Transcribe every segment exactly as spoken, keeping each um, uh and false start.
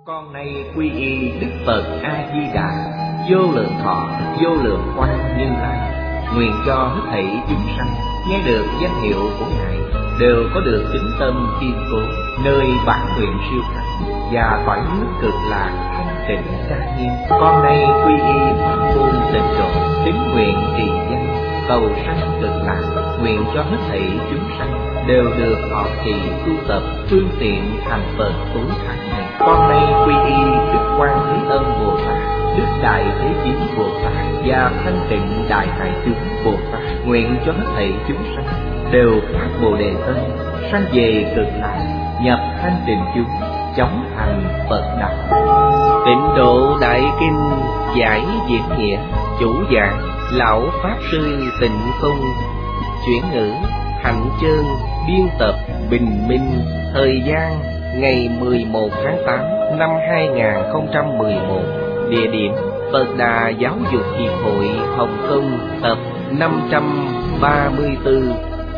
Con nay quy y Đức Phật A Di Đà, vô lượng thọ, vô lượng quang Như Lai. Nguyện cho hết thảy chúng sanh nghe được danh hiệu của Ngài đều có được tín tâm kiên cố, nơi bản nguyện siêu thoát và cõi nước cực lạc thanh tịnh trang nghiêm. Con nay quy y pháp môn tịnh độ, tín nguyện trì danh cầu sanh cực lạc. Nguyện cho hết thảy chúng sanh đều được họ trì tu tập phương tiện thành Phật tối thắng này. Con nay quy y Đức Quan Thế Âm Bồ Tát, Đức Đại Thế Chí Bồ Tát và Thanh Tịnh Đại Hải Chúng Bồ Tát. Nguyện cho hết thảy chúng sanh đều phát Bồ Đề tâm, sanh về cực lạc, nhập thanh tịnh chúng, chóng thành Phật đạo. Tịnh Độ Đại Kinh giải Việt nghĩa, chủ giảng lão pháp sư Tịnh Không, chuyển ngữ Hạnh Chơn, biên tập Bình Minh. Thời gian ngày mười một tháng tám năm hai nghìn không trăm mười một. Địa điểm Phật Đà Giáo dục Hiệp hội Hồng Kông, tập năm trăm ba mươi tư.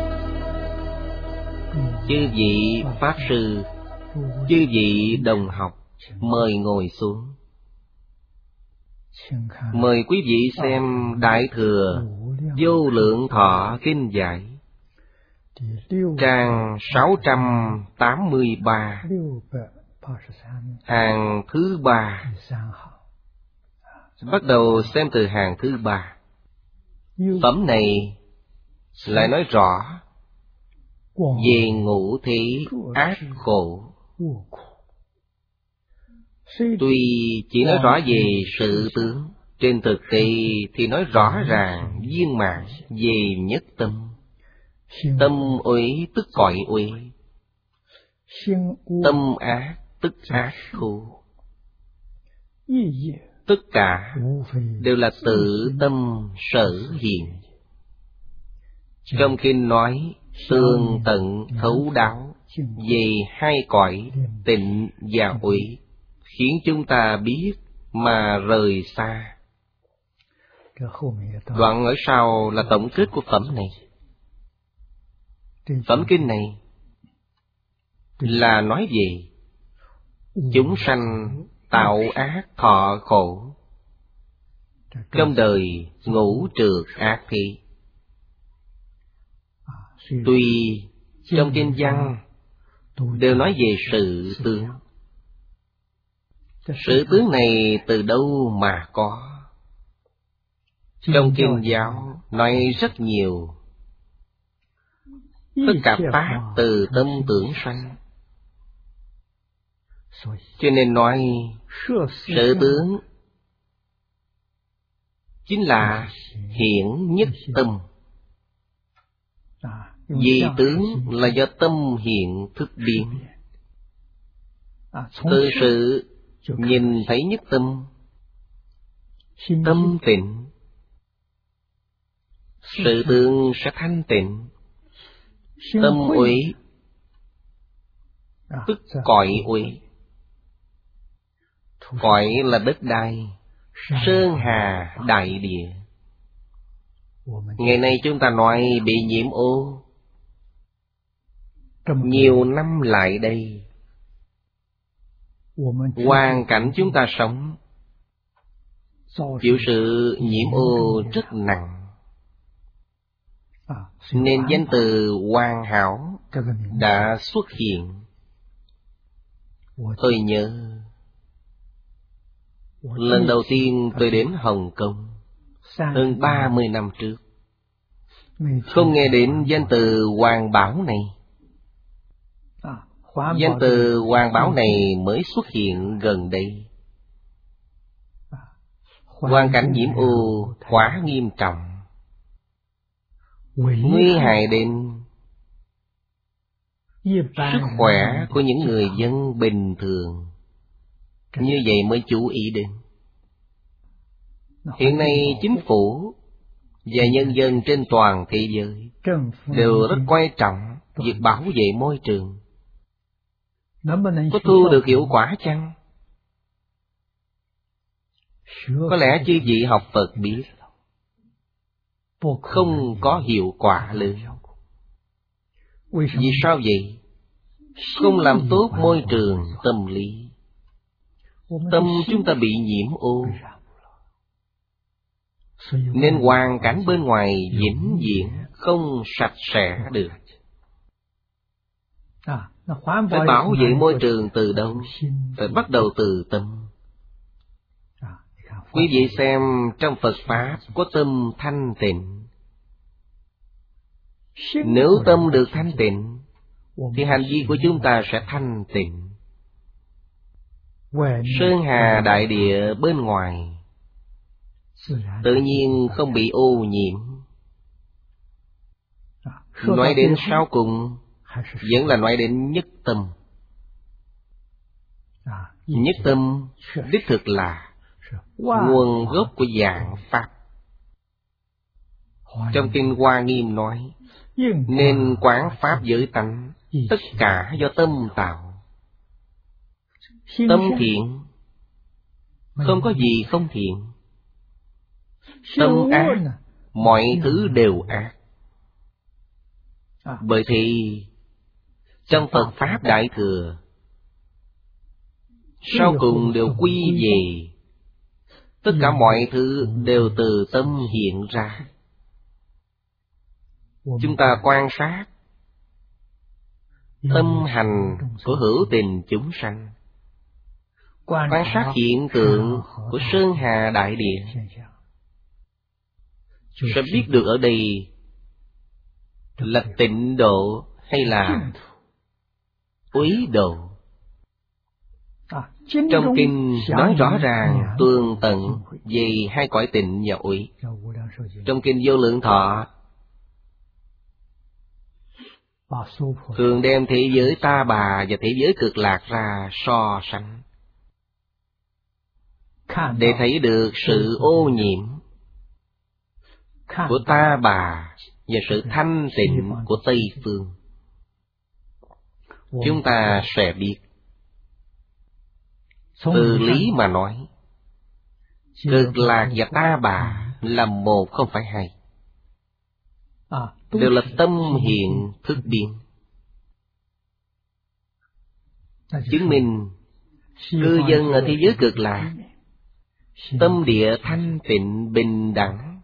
Chư vị pháp sư, chư vị đồng học, mời ngồi xuống. Mời quý vị xem Đại Thừa Vô Lượng Thọ Kinh giải, trang sáu trăm tám mươi ba, hàng thứ ba. Bắt đầu xem từ hàng thứ ba. Phẩm này lại nói rõ về ngũ thế ác khổ. Tuy chỉ nói rõ về sự tướng, trên thực tế thì nói rõ ràng viên mãn về nhất tâm. Tâm uế tức cõi uế, tâm ác tức ác khổ. Tất cả đều là tự tâm sở hiện. Trong kinh nói tường tận thấu đáo về hai cõi tịnh và uế, khiến chúng ta biết mà rời xa. Đoạn ở sau là tổng kết của phẩm này. Phẩm kinh này là nói về chúng sanh tạo ác thọ khổ trong đời ngũ trược ác thị. Tuy trong kinh văn đều nói về sự tướng, sự tướng này từ đâu mà có? Trong kinh giáo nói rất nhiều. Tất cả pháp từ tâm tưởng sanh. Cho nên nói sự tướng chính là hiển nhất tâm. Vì tướng là do tâm hiện thức biến. Từ sự nhìn thấy nhất tâm, tâm tịnh, sự tướng sẽ thanh tịnh. Tâm uế tức cõi uế. Cõi là đất đai, sơn hà đại địa. Ngày nay chúng ta nói bị nhiễm ô. Nhiều năm lại đây, hoàn cảnh chúng ta sống chịu sự nhiễm ô rất nặng, nên danh từ hoàn hảo đã xuất hiện. Tôi nhớ lần đầu tiên tôi đến Hồng Kông hơn ba mươi năm trước, không nghe đến danh từ Hoàng Bảo này. Danh từ Hoàng Bảo này mới xuất hiện gần đây. Hoàn cảnh nhiễm ô quá nghiêm trọng, nguy hại đến sức khỏe của những người dân bình thường. Như vậy mới chú ý đến. Hiện nay chính phủ và nhân dân trên toàn thế giới đều rất quan trọng việc bảo vệ môi trường. Có thu được hiệu quả chăng? Có lẽ chư vị học Phật biết không có hiệu quả lớn. Vì sao vậy? Không làm tốt môi trường tâm lý, tâm chúng ta bị nhiễm ô, nên hoàn cảnh bên ngoài vĩnh viễn không sạch sẽ được. Phải bảo vệ môi trường từ đâu? Phải bắt đầu từ tâm. Quý vị xem trong Phật Pháp có tâm thanh tịnh. Nếu tâm được thanh tịnh thì hành vi của chúng ta sẽ thanh tịnh. Sơn hà đại địa bên ngoài tự nhiên không bị ô nhiễm. Nói đến sau cùng vẫn là nói đến nhất tâm. Nhất tâm đích thực là nguồn gốc của vạn pháp. Trong kinh Hoa Nghiêm nói, nên quán pháp giới tánh, tất cả do tâm tạo. Tâm thiện, không có gì không thiện. Tâm ác, mọi thứ đều ác. Bởi thì trong Phật Pháp Đại Thừa, sau cùng đều quy về tất cả mọi thứ đều từ tâm hiện ra. Chúng ta quan sát tâm hành của hữu tình chúng sanh, quan sát hiện tượng của sơn hà đại địa, sẽ biết được ở đây là tịnh độ hay là úy độ. Trong kinh nói rõ ràng tường tận về hai cõi tịnh và úy. Trong kinh Vô Lượng Thọ thường đem thế giới Ta Bà và thế giới Cực Lạc ra so sánh, để thấy được sự ô nhiễm của Ta Bà và sự thanh tịnh của Tây Phương. Chúng ta sẽ biết. Từ lý mà nói, Cực Lạc và Ta Bà là một không phải hai, đều là tâm hiện thức biến. Chứng minh cư dân ở thế giới Cực Lạc tâm địa thanh tịnh bình đẳng,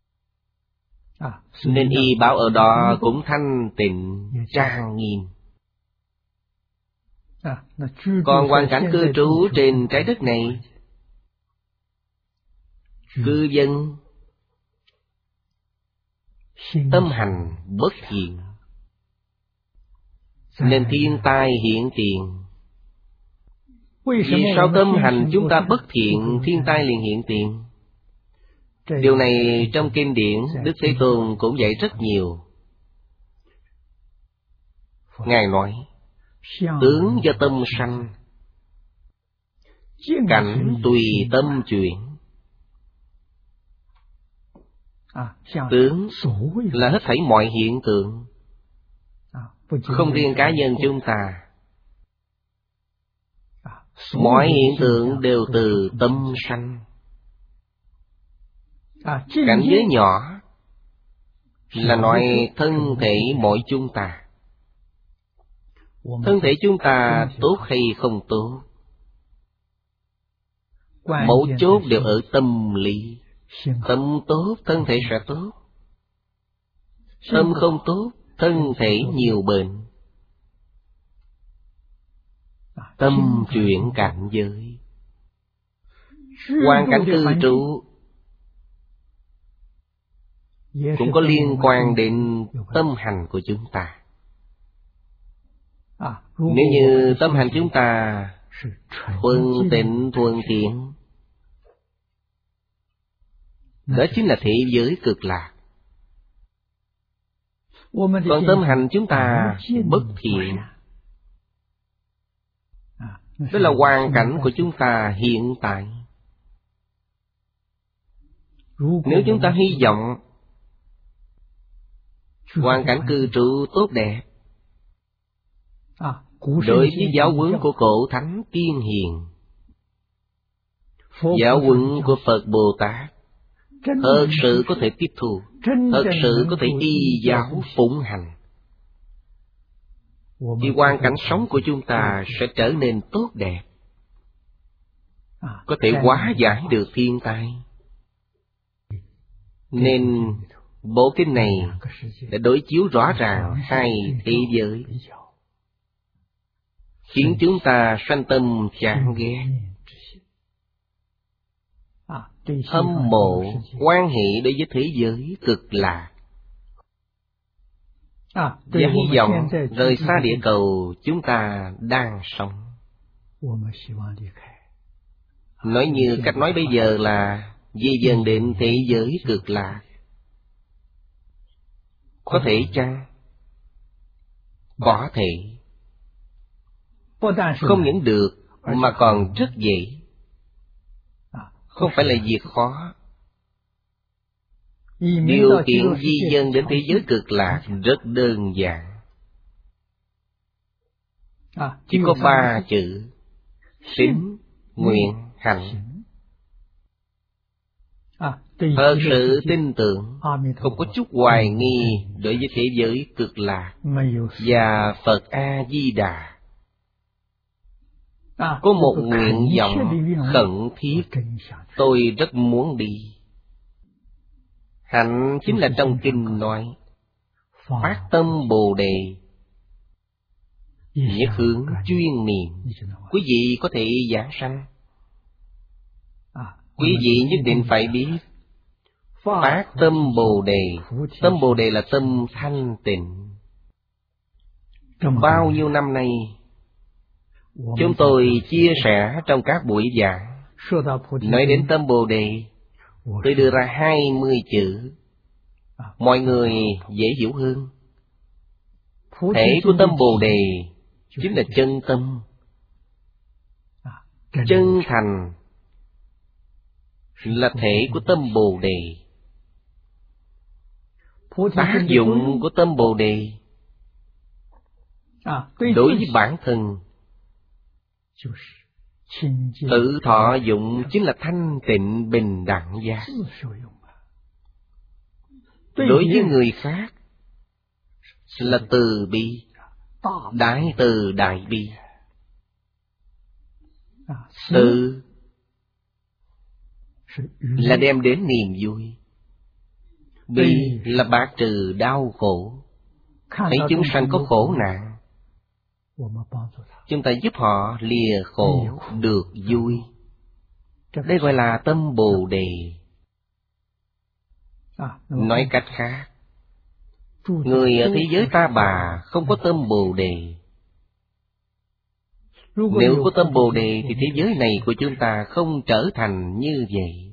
nên y báo ở đó cũng thanh tịnh trang nghiêm. Còn hoàn cảnh cư trú trên trái đất này, cư dân tâm hành bất thiện, nên thiên tai hiện tiền. Vì sao tâm hành chúng ta bất thiện, thiên tai liền hiện tiền? Điều này trong kinh điển Đức Thế Tôn cũng dạy rất nhiều. Ngài nói, tướng do tâm sanh, cảnh tùy tâm chuyển. Tướng là hết thảy mọi hiện tượng, không riêng cá nhân chúng ta. Mọi hiện tượng đều từ tâm sanh. Cảnh giới nhỏ là nói thân thể mỗi chúng ta. Thân thể chúng ta tốt hay không tốt, mấu chốt đều ở tâm lý. Tâm tốt, thân thể sẽ tốt. Tâm không tốt, thân thể nhiều bệnh. Tâm chuyển cảnh giới, hoàn cảnh cư trú cũng có liên quan đến tâm hành của chúng ta. Nếu như tâm hành chúng ta thuần tịnh thuần thiện, đó chính là thế giới Cực Lạc. Còn tâm hành chúng ta bất thiện, đó là hoàn cảnh của chúng ta hiện tại. Nếu chúng ta hy vọng hoàn cảnh cư trú tốt đẹp, đối với giáo huấn của cổ thánh Tiên Hiền, giáo huấn của Phật Bồ Tát, thật sự có thể tiếp thu, thật sự có thể y giáo phụng hành, thì hoàn cảnh sống của chúng ta sẽ trở nên tốt đẹp. có thể hóa giải được thiên tai. Nên bộ kinh này đã đối chiếu rõ ràng hai thế giới, khiến chúng ta sanh tâm chán ghét, hâm mộ, quan hệ đối với thế giới cực lạc, và hy vọng rời xa địa cầu chúng ta đang sống. Nói như cách nói bây giờ là di dần đến thế giới cực lạc. Có thể chăng? Có thể. Không những được mà còn rất dễ. Không phải là việc khó. Điều kiện di dân đến thế giới cực lạc rất đơn giản. Chỉ có ba chữ: tín, nguyện, hành. Thật sự tin tưởng, không có chút hoài nghi đối với thế giới cực lạc và Phật A-di-đà. Có một nguyện vọng khẩn thiết, tôi rất muốn đi. Hạnh chính là trong kinh nói phát tâm Bồ Đề, nhất hướng chuyên niệm. Quý vị có thể giảng sanh. Quý vị nhất định phải biết phát tâm Bồ Đề. Tâm Bồ Đề là tâm thanh tịnh. Bao nhiêu năm nay chúng tôi chia sẻ trong các buổi giảng, nói đến tâm Bồ Đề, tôi đưa ra hai mươi chữ, mọi người dễ hiểu hơn. Thể của tâm Bồ Đề chính là chân tâm, chân thành là thể của tâm Bồ Đề. Tác dụng của tâm Bồ Đề đối với bản thân, tự thọ dụng chính là thanh tịnh bình đẳng giác. Đối với người khác là từ bi, đại từ đại bi. Từ là đem đến niềm vui, bi là bạc trừ đau khổ. Thấy chúng sanh có khổ nạn, chúng ta giúp họ lìa khổ được vui. Đây gọi là tâm Bồ Đề. Nói cách khác, người ở thế giới Ta Bà không có tâm Bồ Đề. Nếu có tâm Bồ Đề thì thế giới này của chúng ta không trở thành như vậy.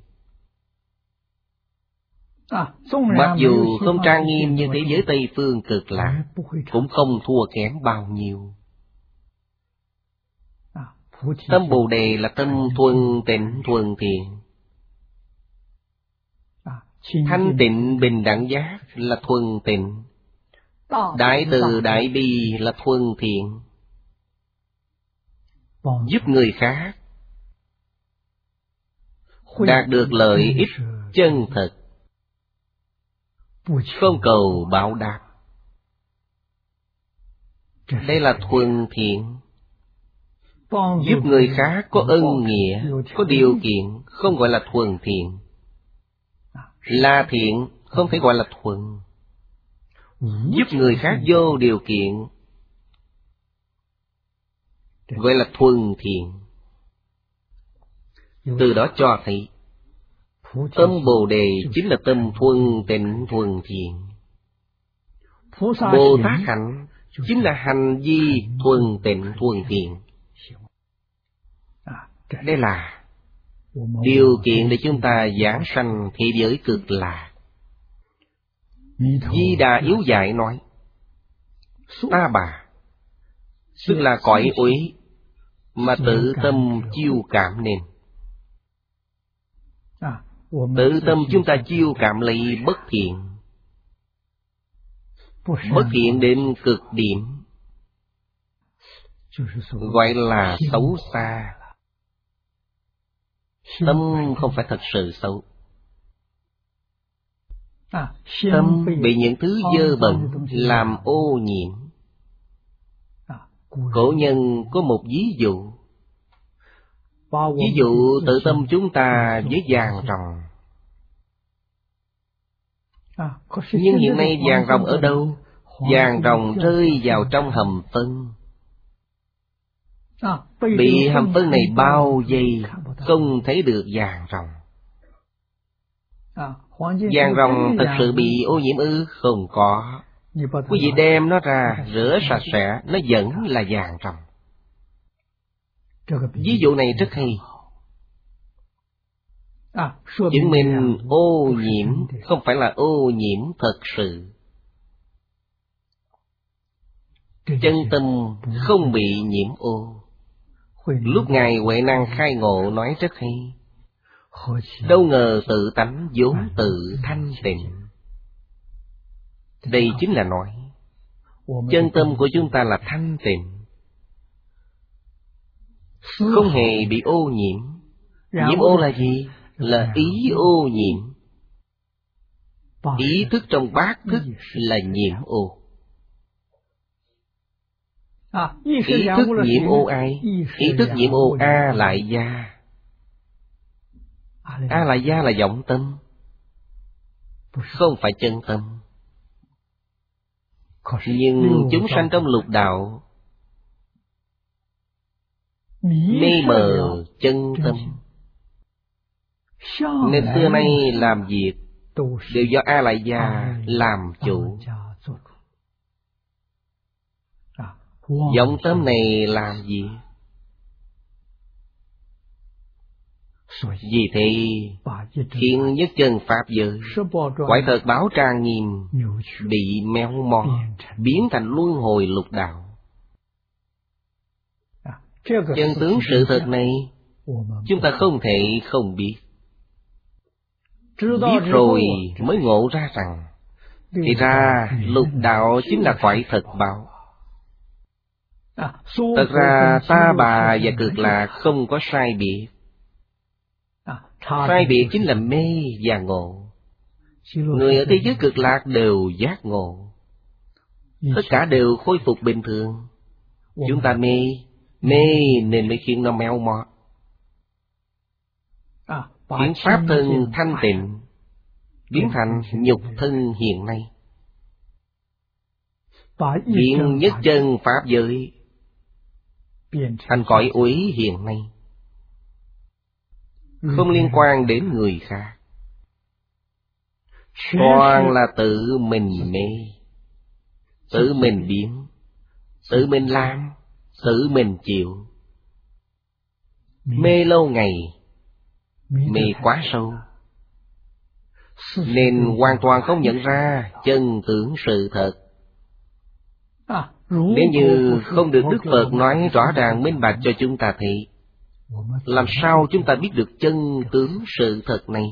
Mặc dù không trang nghiêm như thế giới Tây Phương cực lạc, cũng không thua kém bao nhiêu. Tâm Bồ Đề là tâm thuần tịnh thuần thiện. Thanh tịnh bình đẳng giác là thuần tịnh. Đại từ đại bi là thuần thiện. Giúp người khác đạt được lợi ích chân thật, không cầu báo đáp. Đây là thuần thiện. Giúp người khác có ân nghĩa, có điều kiện, không gọi là thuần thiện. Là thiện, không thể gọi là thuần. Giúp người khác vô điều kiện gọi là thuần thiện. Từ đó cho thấy tâm Bồ Đề chính là tâm thuần tịnh thuần thiện. Bồ Tát hạnh chính là hành vi thuần tịnh thuần thiện. Đây là điều kiện để chúng ta giảng sanh thế giới cực lạc. Di Đà yếu dạy nói, Ta Bà tức là cõi uế mà tự tâm chiêu cảm nên. Tự tâm chúng ta chiêu cảm lấy bất thiện, bất thiện đến cực điểm, gọi là xấu xa. Tâm không phải thật sự xấu. Tâm bị những thứ dơ bẩn làm ô nhiễm. Cổ nhân có một ví dụ. Ví dụ tự tâm chúng ta với vàng ròng. Nhưng hiện nay vàng ròng ở đâu? Vàng ròng rơi vào trong hầm phân, bị hầm phân này bao vây, không thấy được vàng ròng. Vàng ròng thật sự bị ô nhiễm ư? Không có. Quý vị đem nó ra rửa sạch sẽ, nó vẫn là vàng ròng. Ví dụ này rất hay, chứng minh ô nhiễm không phải là ô nhiễm thật sự. Chân tâm không bị nhiễm ô. Lúc Ngài Huệ Năng khai ngộ nói rất hay, đâu ngờ tự tánh vốn tự thanh tịnh. Đây chính là nói chân tâm của chúng ta là thanh tịnh, không hề bị ô nhiễm. Nhiễm ô là gì? Là ý ô nhiễm. Ý thức trong bát thức là nhiễm ô. Ý thức nhiễm ô ai? Ý thức nhiễm ô A Lại Gia. A Lại Gia là vọng tâm, không phải chân tâm. Nhưng chúng sanh trong lục đạo mê mờ chân tâm, nên xưa nay làm việc đều do A Lại Gia làm chủ. Vọng tâm này làm gì? Vì thế khiến nhất chân pháp giới quả thật báo trang nghiêm bị méo mó, biến thành luân hồi lục đạo. Chân tướng sự thật này chúng ta không thể không biết. Biết rồi mới ngộ ra rằng thì ra lục đạo chính là quả thật báo. Thật ra ta bà và Cực Lạc không có sai biệt. Sai biệt chính là mê và ngộ. Người ở thế giới Cực Lạc đều giác ngộ, tất cả đều khôi phục bình thường. Chúng ta mê, mê nên mới khiến nó méo mó, khiến pháp thân thanh tịnh biến thành nhục thân hiện nay, khiến nhất chân pháp giới thành cõi uế hiện nay, không liên quan đến người khác. Toàn là tự mình mê, tự mình biến, tự mình làm, tự mình chịu. Mê lâu ngày, mê quá sâu, nên hoàn toàn không nhận ra chân tướng sự thật. Nếu như không được Đức Phật nói rõ ràng minh bạch cho chúng ta thấy, làm sao chúng ta biết được chân tướng sự thật này?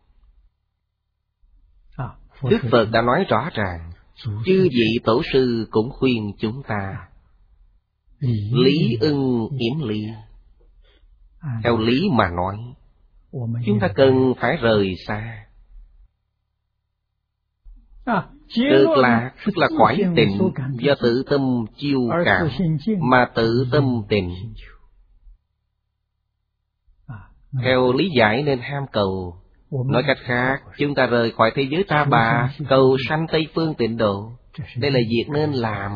Đức Phật đã nói rõ ràng, chư vị tổ sư cũng khuyên chúng ta lý ưng yếm ly. Theo lý mà nói, chúng ta cần phải rời xa. Cực lạc tức là cõi tịnh do tự tâm chiêu cảm, mà tự tâm tịnh. Theo lý giải nên ham cầu. Nói cách khác, chúng ta rời khỏi thế giới ta bà, cầu sanh Tây Phương Tịnh Độ. Đây là việc nên làm.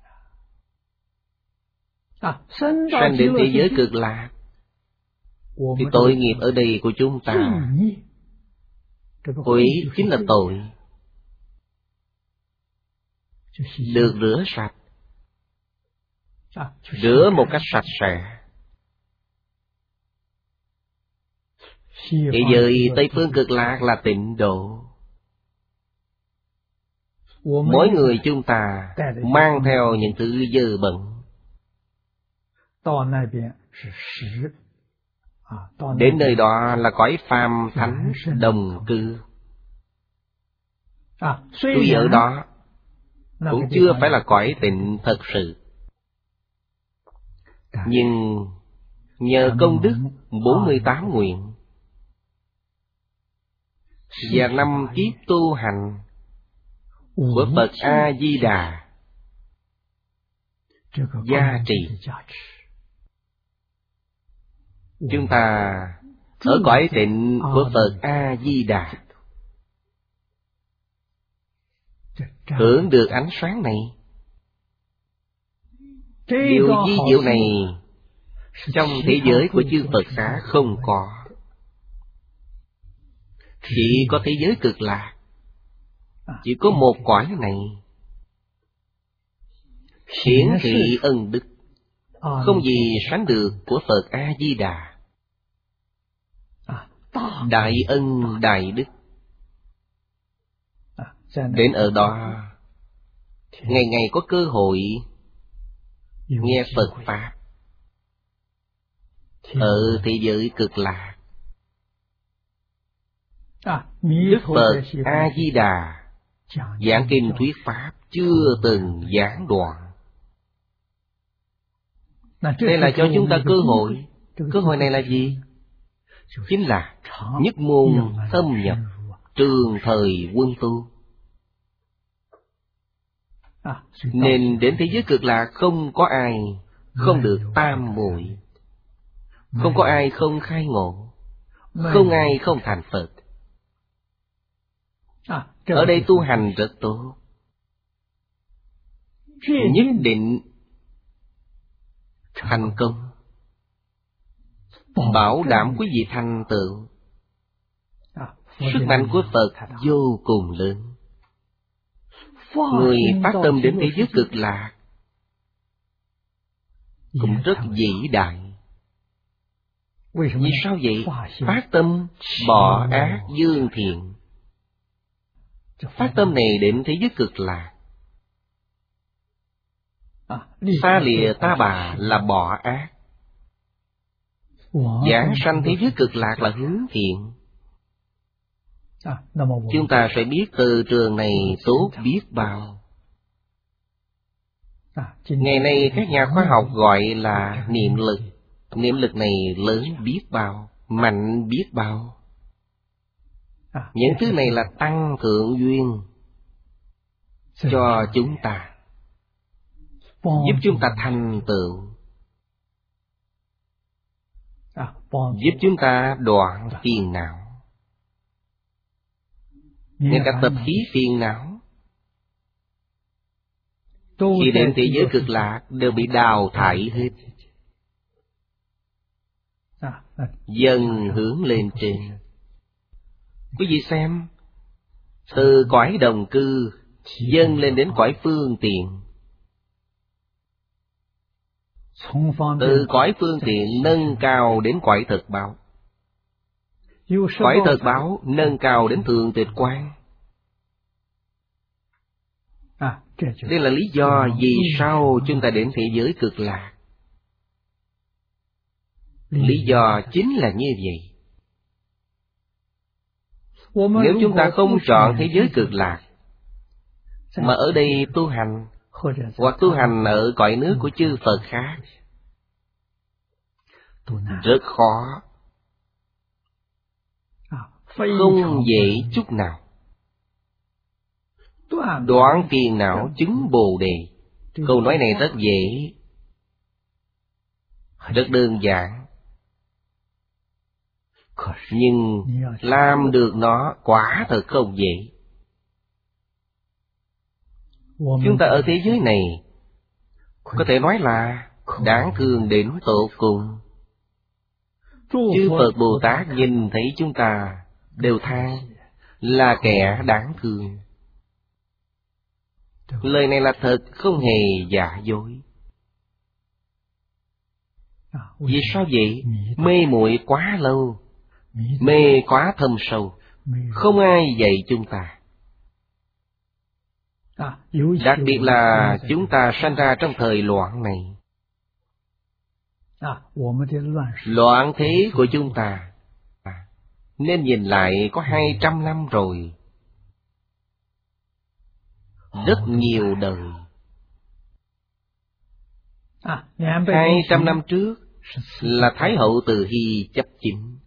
Sanh đến thế giới Cực Lạc thì tội nghiệp ở đây của chúng ta, quỷ chính là tội, được rửa sạch, rửa một cách sạch sẽ. Thế giới Tây Phương Cực Lạc là Tịnh Độ. Mỗi người chúng ta mang theo những thứ dơ bẩn, đến nơi đó là cõi phàm thánh đồng cư. Tuy ở đó cũng chưa phải là cõi tịnh thật sự, nhưng nhờ công đức bốn mươi tám nguyện và năm kiếp tu hành của Phật A Di Đà gia trì, chúng ta ở cõi tịnh của Phật A-di-đà, hưởng được ánh sáng này. Điều vi diệu này trong thế giới của chư Phật xá không có, chỉ có thế giới Cực Lạc, chỉ có một cõi này. Hiển thị ân đức không gì sánh được của Phật A-di-đà. Đại ân đại đức. Đến ở đó, ngày ngày có cơ hội nghe Phật Pháp ở thế giới Cực Lạc. Đức Phật A-di-đà giảng kinh thuyết Pháp chưa từng giảng đoạn. Đây là cho chúng ta cơ hội. Cơ hội này là gì? Chính là nhất môn thâm nhập, trường thời quân tu. Nên đến thế giới Cực Lạc không có ai không được tam muội, không có ai không khai ngộ, không ai không thành Phật. Ở đây tu hành rất tốt, nhất định thành công, bảo đảm quý vị thành tựu. Sức mạnh của Phật vô cùng lớn. Người phát tâm đến thế giới Cực Lạc cũng rất vĩ đại. Vì sao vậy? Phát tâm bỏ ác dương thiện. Phát tâm này đến thế giới Cực Lạc. Xa lìa ta bà là bỏ ác, giảng sanh thế giới Cực Lạc là hướng thiện. Chúng ta sẽ biết từ trường này tốt biết bao. Ngày nay các nhà khoa học gọi là niệm lực. Niệm lực này lớn biết bao, mạnh biết bao. Những thứ này là tăng thượng duyên cho chúng ta, giúp chúng ta thành tựu, giúp chúng ta đoạn phiền não. Ngay cả tập khí phiền não khi đến thế giới Cực Lạc đều bị đào thải hết, dần hướng lên trên. Quý vị xem, từ cõi đồng cư dâng lên đến cõi phương tiện, từ cõi phương tiện nâng cao đến cõi thực báo, cõi thực báo nâng cao đến thượng tịch quan. Đây là lý do vì sao chúng ta đến thế giới Cực Lạc. Lý do chính là như vậy. Nếu chúng ta không chọn thế giới Cực Lạc, mà ở đây tu hành, hoặc tu hành ở cõi nước của chư Phật khác, rất khó, không dễ chút nào. Đoạn phiền não chứng Bồ Đề. Câu nói này rất dễ, rất đơn giản, nhưng làm được nó quả thật không dễ. Chúng ta ở thế giới này có thể nói là đáng thương đến tột cùng. Chư Phật Bồ Tát nhìn thấy chúng ta đều than là kẻ đáng thương. Lời này là thật, không hề giả dối. Vì sao vậy? Mê muội quá lâu, mê quá thâm sâu, không ai dạy chúng ta. Đặc biệt là chúng ta sanh ra trong thời loạn này. Loạn thế của chúng ta nên nhìn lại có hai trăm năm rồi, rất nhiều đời. Hai trăm năm trước là Thái hậu Từ Hy chấp chính.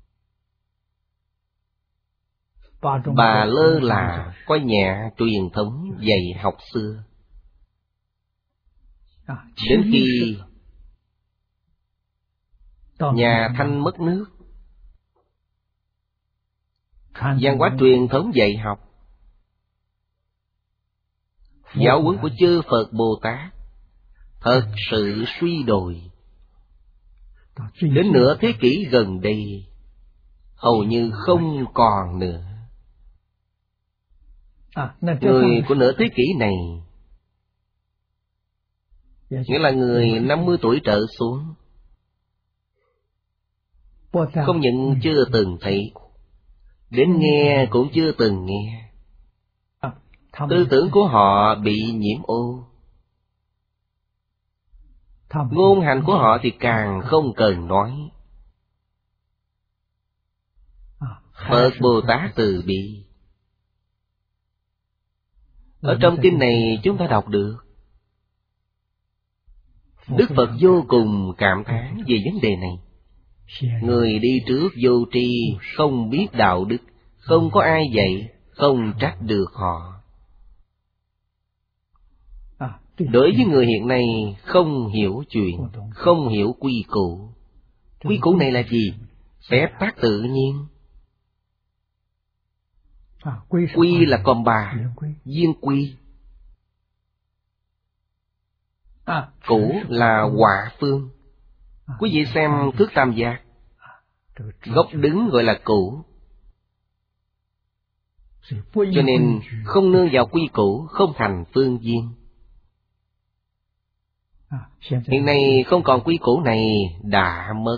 Bà lơ là coi nhẹ truyền thống dạy học xưa. Đến khi Nhà Thanh mất nước, văn hóa truyền thống dạy học, giáo huấn của chư Phật Bồ Tát thật sự suy đồi. Đến nửa thế kỷ gần đây, hầu như không còn nữa. Người của nửa thế kỷ này, nghĩa là người năm mươi tuổi trở xuống, không những chưa từng thấy, đến nghe cũng chưa từng nghe. Tư tưởng của họ bị nhiễm ô. Ngôn hành của họ thì càng không cần nói. Phật Bồ Tát từ bi. Ở trong kinh này chúng ta đọc được, Đức Phật vô cùng cảm thán về vấn đề này. Người đi trước vô tri, không biết đạo đức, không có ai dạy, không trách được họ. Đối với người hiện nay không hiểu chuyện, không hiểu quy củ. Quy củ này là gì? Phép tắc tự nhiên. Quy là con bà, viên quy. Củ là quả phương. Quý vị xem thước tam giác, gốc đứng gọi là củ. Cho nên không nương vào quy củ, không thành phương viên. Hiện nay không còn quy củ này, đã mất.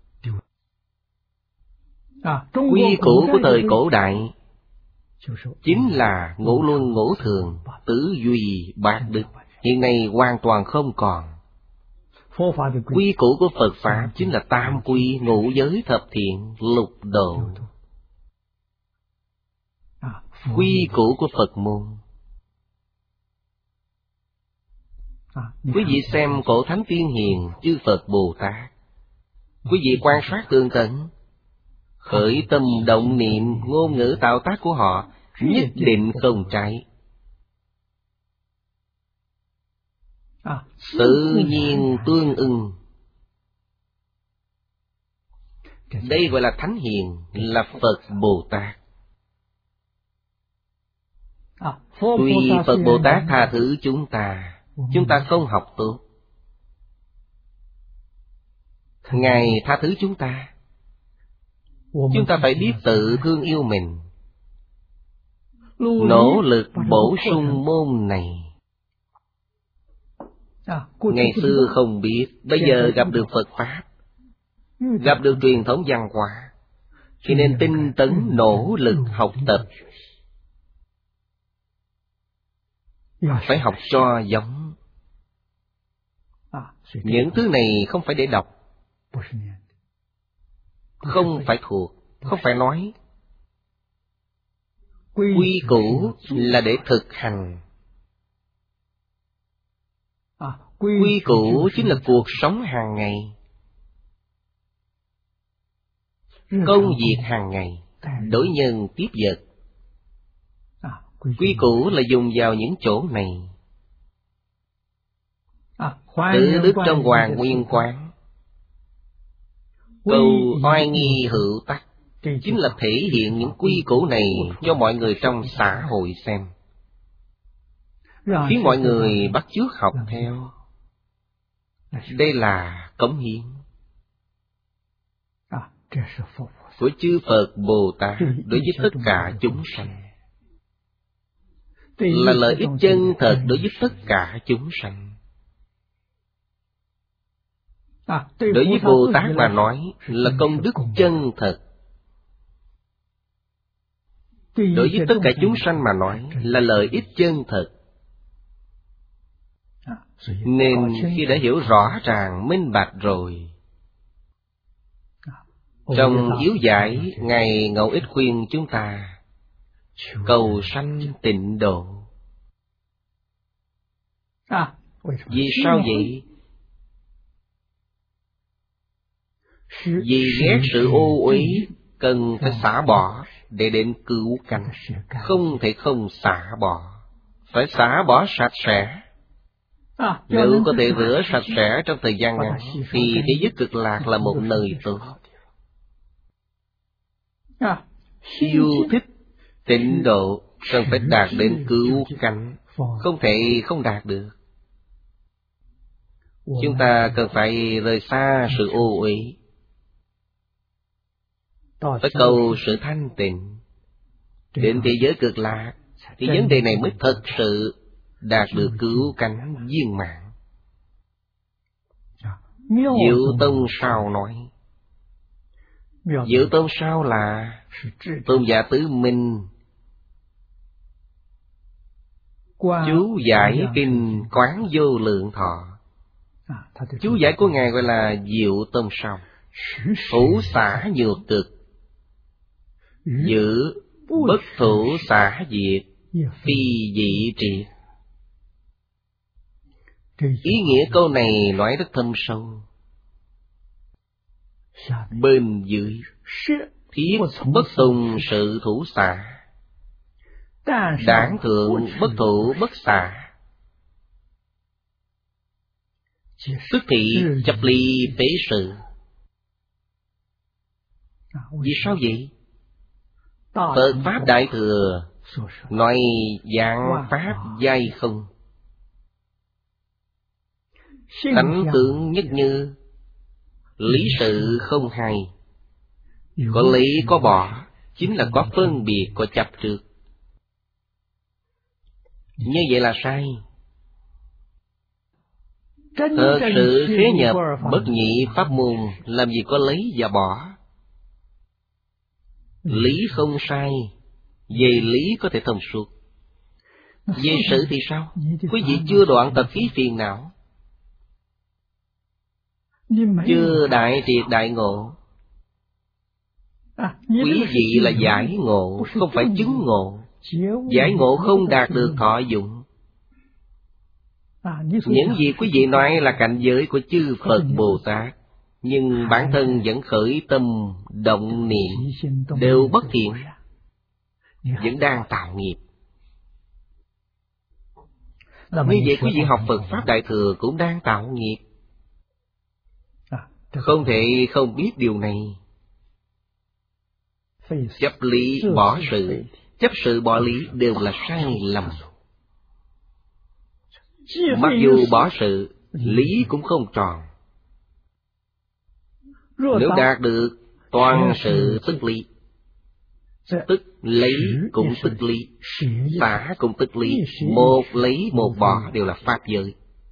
Quy củ của thời cổ đại chính là ngũ luân ngũ thường, tứ duy bát đức. Hiện nay hoàn toàn không còn. Quy củ của Phật Pháp chính là tam quy, ngũ giới, thập thiện, lục độ. Quy củ của Phật môn. Quý vị xem cổ thánh tiên hiền chư Phật Bồ Tát, quý vị quan sát tường tận, khởi tâm động niệm, ngôn ngữ tạo tác của họ nhất định không trái. Tự nhiên tương ưng. Đây gọi là thánh hiền, là Phật Bồ Tát. Tuy Phật Bồ Tát tha thứ chúng ta, chúng ta không học tốt. Ngài tha thứ chúng ta, chúng ta phải biết tự thương yêu mình, nỗ lực bổ sung môn này. Ngày xưa không biết, bây giờ gặp được Phật Pháp, gặp được truyền thống văn hóa, cho nên tinh tấn nỗ lực học tập. Phải học cho giống. Những thứ này không phải để đọc, không phải thuộc, không phải nói. Quy củ là để thực hành. Quy củ chính là cuộc sống hàng ngày, công việc hàng ngày, đối nhân tiếp vật. Quy củ là dùng vào những chỗ này. Tự đức trong Hoàng Nguyên Quán, câu oai nghi hữu tắc chính là thể hiện những quy củ này cho mọi người trong xã hội xem, khiến mọi người bắt chước học theo. Đây là cống hiến của chư Phật Bồ Tát đối với tất cả chúng sanh, là lợi ích chân thật đối với tất cả chúng sanh. Đối với Bồ Tát mà nói là công đức chân thật. Đối với tất cả chúng sanh mà nói là lợi ích chân thật. Nên khi đã hiểu rõ ràng minh bạch rồi, trong yếu giải, Ngài Ngẫu Ích khuyên chúng ta cầu sanh tịnh độ. Vì sao vậy? Vì ghét sự ô uế, cần phải xả bỏ để đến cứu cánh. Không thể không xả bỏ, phải xả bỏ sạch sẽ. Nếu có thể rửa sạch sẽ trong thời gian ngắn thì thế giới cực lạc là một nơi tốt. Yêu thích tịnh độ cần phải đạt đến cứu cánh, không thể không đạt được. Chúng ta cần phải rời xa sự ô uế, phải cầu sự thanh tịnh. Đến thế giới cực lạc thì vấn đề này mới thật sự đạt được cứu cánh viên mãn. Diệu Tông sao nói? Diệu Tông sao là Tôn giả Tứ Minh chú giải kinh Quán Vô Lượng Thọ. Chú giải của Ngài gọi là Diệu Tông sao. Thủ xả nhược cực, giữ bất thủ xả diệt, phi dị triệt. Ý nghĩa câu này nói rất thâm sâu. Bên dưới thiết bất tùng sự thủ xả, đảng thượng bất thủ bất xả, tức thị chấp ly phế sự. Vì sao vậy? Phật Pháp Đại Thừa nói dạng Pháp giai không, tánh tướng nhất như, lý sự không hay. Có lý có bỏ, chính là có phân biệt, có chấp trước. Như vậy là sai. Thật sự khế nhập bất nhị pháp môn, làm gì có lấy và bỏ. Lý không sai, về lý có thể thông suốt. Về sự thì sao? Quý vị chưa đoạn tập khí phiền não, chưa đại triệt đại ngộ. Quý vị là giải ngộ, không phải chứng ngộ. Giải ngộ không đạt được thọ dụng. Những gì quý vị nói là cảnh giới của chư Phật Bồ Tát, nhưng bản thân vẫn khởi tâm động niệm, đều bất thiện, vẫn đang tạo nghiệp. Như vậy quý vị học Phật Pháp Đại Thừa cũng đang tạo nghiệp. Không thể không biết điều này. Chấp lý bỏ sự, chấp sự bỏ lý đều là sai lầm. Mặc dù bỏ sự, lý cũng không tròn. Nếu đạt được toàn sự tức lý, tức lấy cũng tức lý, xả cũng tức lý, một lấy một bỏ đều là pháp giới.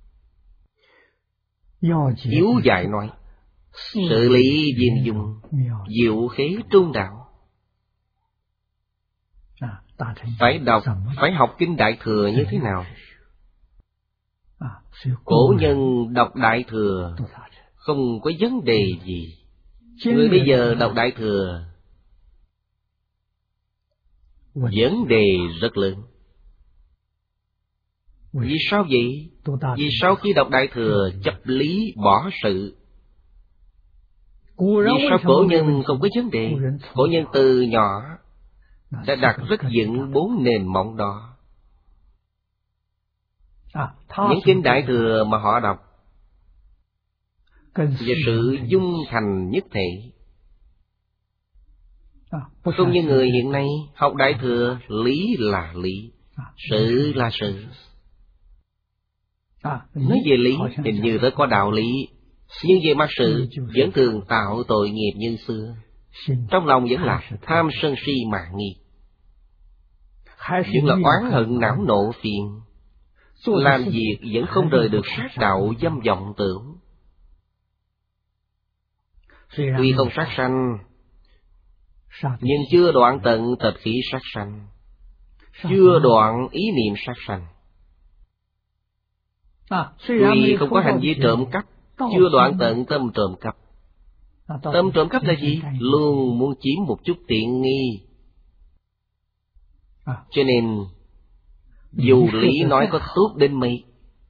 Yếu dạy nói, sự lý viên dung, diệu khế trung đạo. Phải đọc, phải học kinh Đại Thừa như thế nào? Cổ nhân đọc Đại Thừa không có vấn đề gì. Người bây giờ đọc Đại Thừa vấn đề rất lớn. Vì sao vậy? Vì sau khi đọc Đại Thừa chấp lý bỏ sự. Vì sao cổ nhân không có vấn đề? Cổ nhân từ nhỏ đã đặt rất vững bốn nền móng đó. Những kinh Đại Thừa mà họ đọc về sự dung thành nhất thể, không như người hiện nay học Đại Thừa, lý là lý, sự là sự. Nói về lý hình như rất có đạo lý, nhưng về mặt sự vẫn thường tạo tội nghiệp như xưa. Trong lòng vẫn là tham sân si mạn nghi, vẫn là oán hận não nộ phiền. Làm việc vẫn không rời được sát đạo dâm vọng tưởng. Tuy không sát sanh, nhưng chưa đoạn tận tập khí sát sanh, chưa đoạn ý niệm sát sanh. Tuy không có hành vi trộm cắp, chưa đoạn tận tâm trộm cắp. Tâm trộm cắp là gì? Luôn muốn chiếm một chút tiện nghi. Cho nên dù lý nói có tốt đến mấy,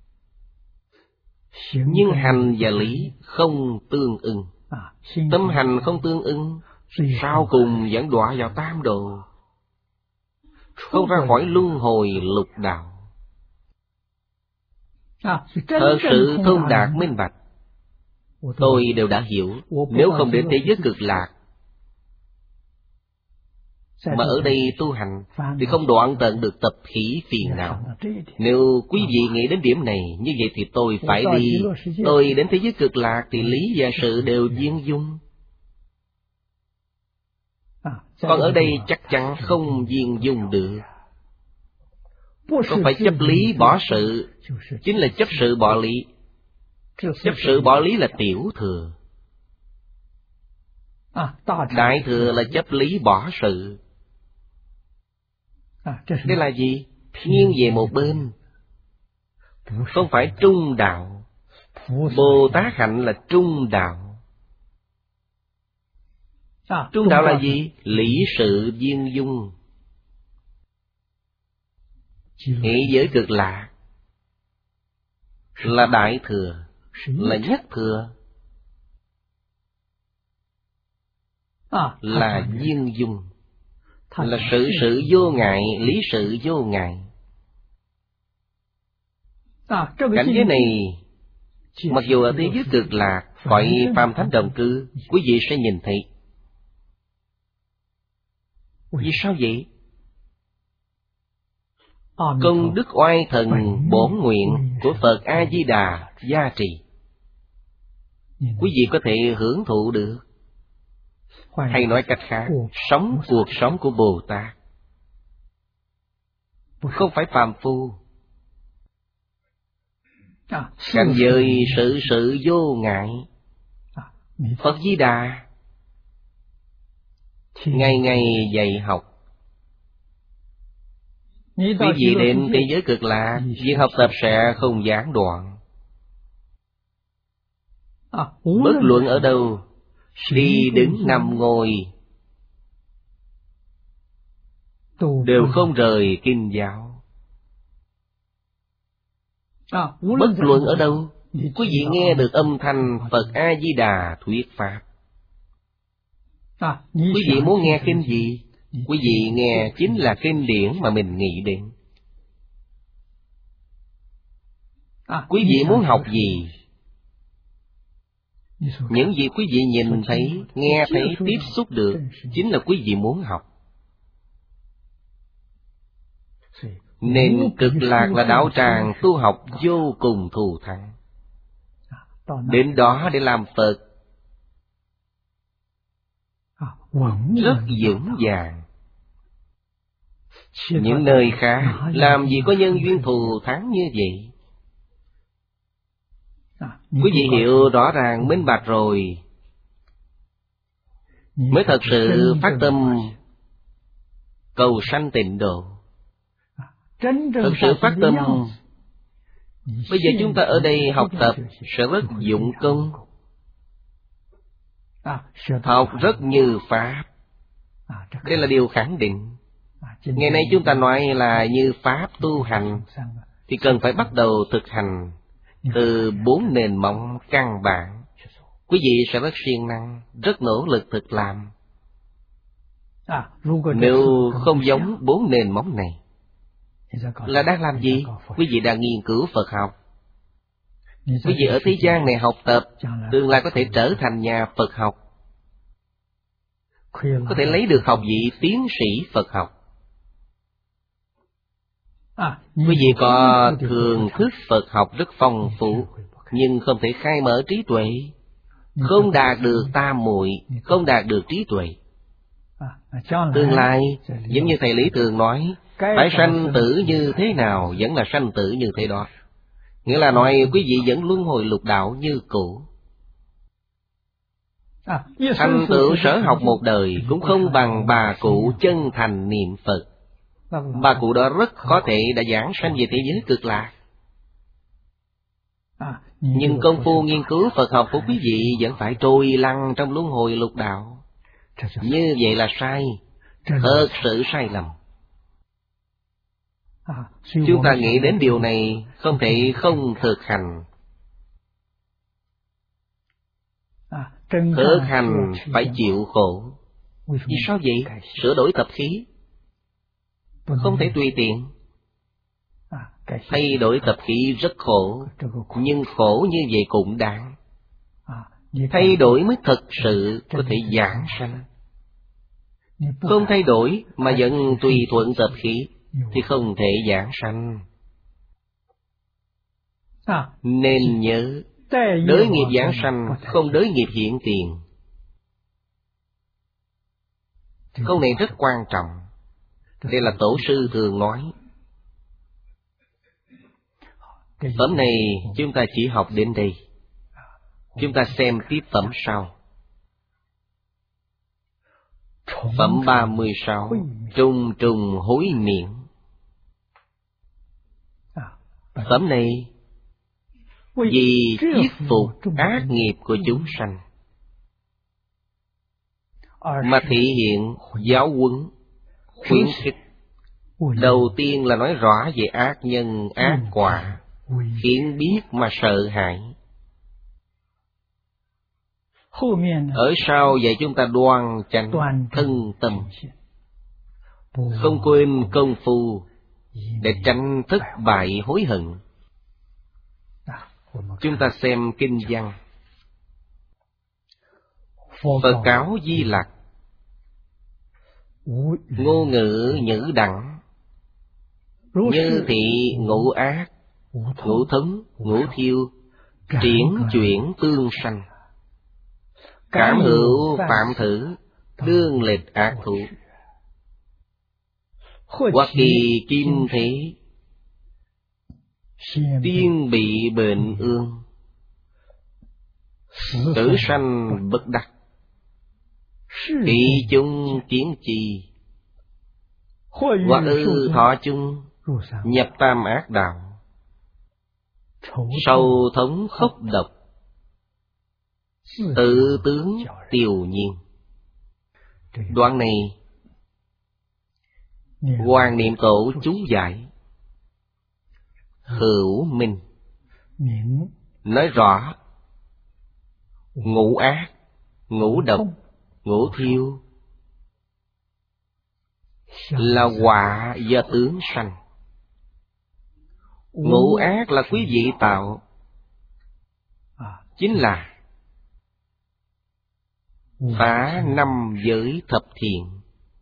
nhưng hành và lý không tương ưng. Tâm hành không tương ưng, sau cùng vẫn đọa vào tam độ, không ra khỏi luân hồi lục đạo. Thật sự thông đạt minh bạch, tôi đều đã hiểu. Nếu không đến thế giới cực lạc, mà ở đây tu hành, thì không đoạn tận được tập khí phiền não. Nếu quý vị nghĩ đến điểm này, như vậy thì tôi phải đi. Tôi đến thế giới cực lạc thì lý và sự đều viên dung. Còn ở đây chắc chắn không viên dung được. Không phải chấp lý bỏ sự, chính là chấp sự bỏ lý. Chấp sự bỏ lý là tiểu thừa. Đại thừa là chấp lý bỏ sự. Đây là gì? Nghiêng về một bên. Không phải trung đạo. Bồ Tát hạnh là trung đạo. Trung đạo là gì? Lý sự viên dung. Hệ giới cực lạc là đại thừa, là nhất thừa, là viên dung, là sự sự vô ngại, lý sự vô ngại. Cảnh giới này, mặc dù ở thế giới cực lạc, cõi phàm thánh đồng cư, quý vị sẽ nhìn thấy. Vì sao vậy? Công đức oai thần bổn nguyện của Phật A-di-đà gia trì, quý vị có thể hưởng thụ được. Hay nói cách khác, sống cuộc sống của Bồ Tát, không phải phàm phu. Cảnh giới sự sự vô ngại. Phật Di Đà ngày ngày dạy học. Quý vị đến thế giới cực lạc, việc học tập sẽ không gián đoạn. Bất luận ở đâu, đi đứng nằm ngồi, đều không rời kinh giáo. Bất luận ở đâu, quý vị nghe được âm thanh Phật A-di-đà thuyết pháp. Quý vị muốn nghe kinh gì? Quý vị nghe chính là kinh điển mà mình nghĩ đến. Quý vị muốn học gì? Những gì quý vị nhìn thấy, nghe thấy, tiếp xúc được, chính là quý vị muốn học. Nên cực lạc là đạo tràng tu học vô cùng thù thắng. Đến đó để làm Phật rất vững vàng. Những nơi khác làm gì có nhân duyên thù thắng như vậy. Quý vị hiểu rõ ràng minh bạch rồi, mới thật sự phát tâm cầu sanh tịnh độ. Thật sự phát tâm. Bây giờ chúng ta ở đây học tập sẽ rất dụng công, học rất như pháp. Đây là điều khẳng định. Ngày nay chúng ta nói là như pháp tu hành, thì cần phải bắt đầu thực hành từ bốn nền móng căn bản. Quý vị sẽ rất siêng năng, rất nỗ lực thực làm. Nếu không giống bốn nền móng này, là đang làm gì? Quý vị đang nghiên cứu Phật học. Quý vị ở thế gian này học tập, tương lai có thể trở thành nhà Phật học, có thể lấy được học vị tiến sĩ Phật học. Quý vị có thường thức Phật học rất phong phú, nhưng không thể khai mở trí tuệ, không đạt được tam muội, không đạt được trí tuệ. Tương lai, giống như thầy Lý thường nói, phải sanh tử như thế nào vẫn là sanh tử như thế đó. Nghĩa là nói quý vị vẫn luân hồi lục đạo như cũ. Thành tựu sở học một đời cũng không bằng bà cụ chân thành niệm Phật. Bà cụ đó rất có thể đã giảng sanh về thế giới cực lạc. Nhưng công phu nghiên cứu Phật học của quý vị vẫn phải trôi lăn trong luân hồi lục đạo. Như vậy là sai, thật sự sai lầm. Chúng ta nghĩ đến điều này, không thể không thực hành. Thực hành phải chịu khổ. Vì sao vậy? Sửa đổi tập khí không thể tùy tiện. Thay đổi tập khí rất khổ, nhưng khổ như vậy cũng đáng. Thay đổi mới thật sự có thể giảng sanh. Không thay đổi mà vẫn tùy thuận tập khí thì không thể giảng sanh. Nên nhớ, đới nghiệp giảng sanh không đới nghiệp hiện tiền. Câu này rất quan trọng. Đây là tổ sư thường nói. Phẩm này chúng ta chỉ học đến đây. Chúng ta xem tiếp phẩm sau. Phẩm ba mươi sáu. Trùng trùng hối miệng. Phẩm này vì thuyết phục ác nghiệp của chúng sanh mà thể hiện giáo huấn, khuyến khích. Đầu tiên là nói rõ về ác nhân ác quả, khiến biết mà sợ hãi. Ở sau dạy chúng ta đoan chánh thân tâm, không quên công phu để tránh thất bại hối hận. Chúng ta xem kinh văn. Phật cáo Di Lặc: ngô ngữ nhữ đẳng, như thị ngũ ác, ngũ thống, ngũ thiêu, triển chuyển tương sanh, cảm hữu phạm thử, đương lịch ác thủ. Hoặc kỳ kim thế, tiên bị bệnh ương, tử sanh bất đắc, kỳ chung kiến chi, hoặc ư thọ chung, nhập tam ác đạo, sâu thống khốc độc, tự tướng tiều nhiên. Đoạn này Hoàng Niệm Tổ chú giải hữu minh, nói rõ ngũ ác, ngũ độc, ngũ thiêu là quả do tướng sanh. Ngũ ác là quý vị tạo, chính là phá năm giới thập thiện,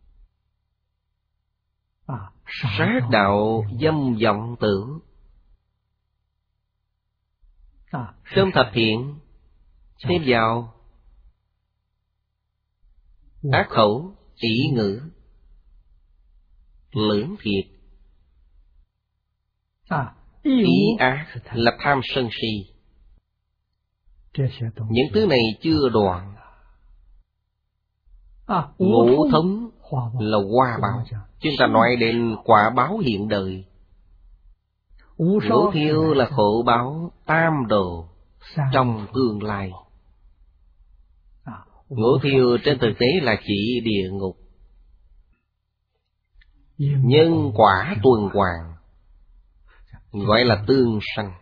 sát đạo dâm vọng tưởng. Trong thập thiện thêm vào ác khẩu, ỷ ngữ, lưỡng thiệt. Ý ác là tham sân si. Những thứ này chưa đoạn. Ngũ thống là quả báo. Chúng ta nói đến quả báo hiện đời. Ngũ thiêu là khổ báo tam đồ trong tương lai. Ngũ thiêu trên thực tế là chỉ địa ngục. Nhân quả tuần hoàn gọi là tương sanh.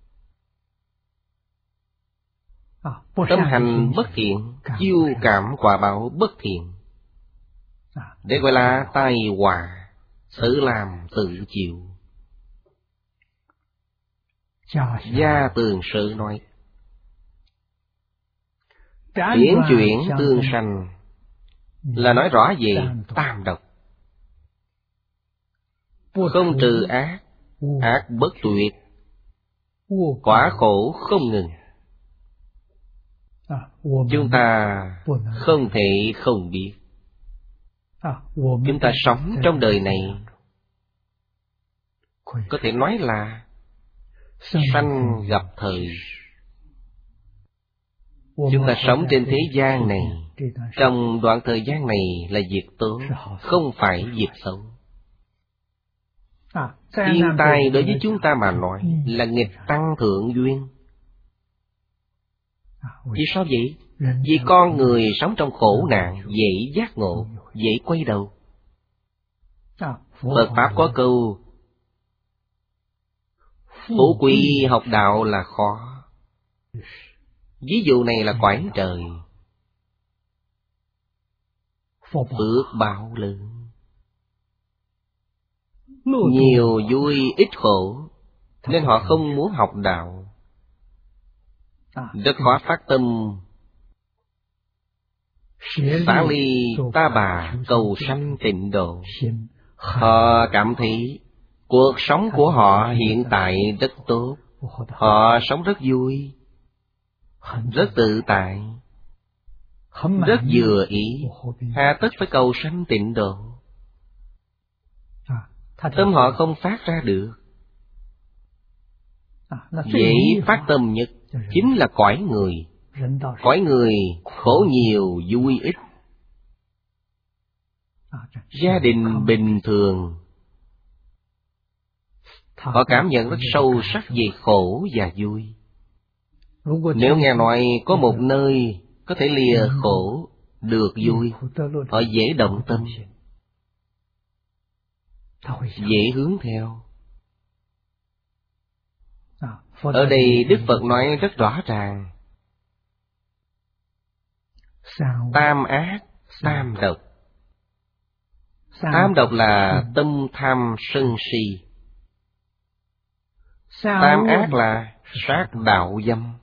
Tâm hành bất thiện chiêu cảm quả báo bất thiện, để gọi là tai họa, tự làm tự chịu. Gia Tường Sự nói biến chuyển tương sanh là nói rõ về tam độc. Không trừ ác, ác bất tuyệt, quả khổ không ngừng. Chúng ta không thể không biết. Chúng ta sống trong đời này có thể nói là sanh gặp thời. Chúng ta sống trên thế gian này, trong đoạn thời gian này là việc tốt, không phải việc xấu. Thiên tai đối với chúng ta mà nói là nghịch tăng thượng duyên. Vì sao vậy? Vì con người sống trong khổ nạn, dễ giác ngộ, dễ quay đầu. Phật Pháp có câu phú quý học đạo là khó. Ví dụ này là quải trời, phước báo lớn. nhiều vui ít khổ, nên họ không muốn học đạo. Rất khó phát tâm xả ly ta bà cầu sanh tịnh độ. Họ cảm thấy cuộc sống của họ hiện tại rất tốt, họ sống rất vui, rất tự tại, rất vừa ý, hà tất phải cầu sanh tịnh độ. Tâm họ không phát ra được. Dễ phát tâm nhất chính là cõi người. Cõi người khổ nhiều vui ít. Gia đình bình thường, họ cảm nhận rất sâu sắc về khổ và vui. Nếu nghe nói có một nơi có thể lìa khổ được vui, họ dễ động tâm, dễ hướng theo. Ở đây Đức Phật nói rất rõ ràng: tam ác, tam độc. Tam độc là tâm tham sân si. Tam ác là sát đạo dâm.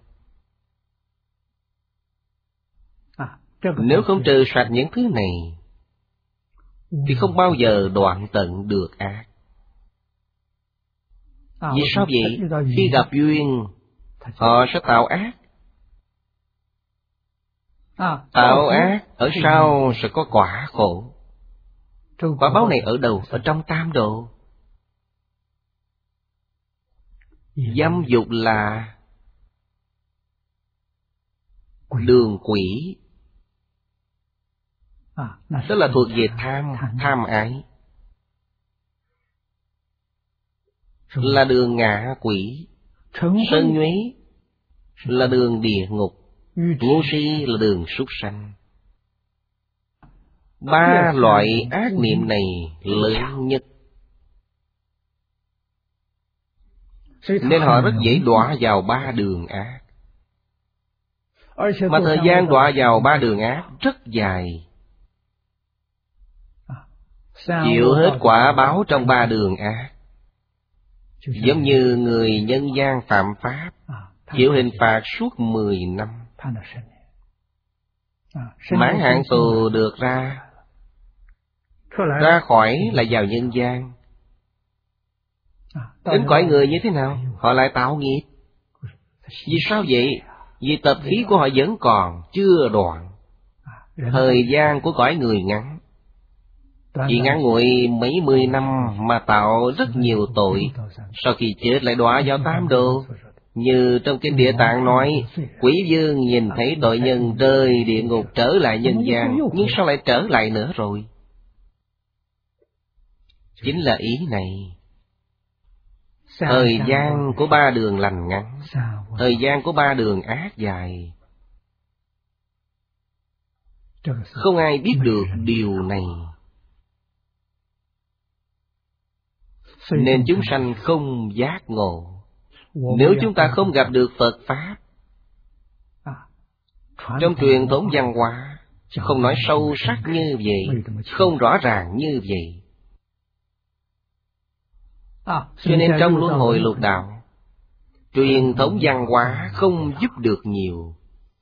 Nếu không trừ sạch những thứ này thì không bao giờ đoạn tận được ác. Vì sao vậy? Khi gặp duyên, họ sẽ tạo ác. Tạo ác, ở sau sẽ có quả khổ. Quả báo này ở đâu? Ở trong tam độ. Dâm dục là đường quỷ. Đó là thuộc về tham, tham ái. Là đường ngạ quỷ. Sân nhuế là đường địa ngục. Ngu si là đường súc sanh. Ba loại ác niệm này lớn nhất, nên họ rất dễ đọa vào ba đường ác. Mà thời gian đọa vào ba đường ác rất dài. Chịu hết quả báo trong ba đường ác, giống như người nhân gian phạm pháp, chịu hình phạt suốt mười năm. Mãn hạn tù được ra, ra khỏi lại vào nhân gian. Đến cõi người như thế nào? Họ lại tạo nghiệp. Vì sao vậy? Vì tập khí của họ vẫn còn, chưa đoạn. Thời gian của cõi người ngắn, chỉ ngắn ngủi mấy mươi năm mà tạo rất nhiều tội. Sau khi chết lại đọa vào tam độ. Như trong kinh Địa Tạng nói, quỷ vương nhìn thấy tội nhân rơi địa ngục trở lại nhân gian, nhưng sao lại trở lại nữa rồi? Chính là ý này. Thời gian của ba đường lành ngắn, thời gian của ba đường ác dài. Không ai biết được điều này, nên chúng sanh không giác ngộ. Nếu chúng ta không gặp được Phật Pháp, trong truyền thống văn hóa không nói sâu sắc như vậy, không rõ ràng như vậy, cho nên trong luân hồi lục đạo, truyền thống văn hóa không giúp được nhiều.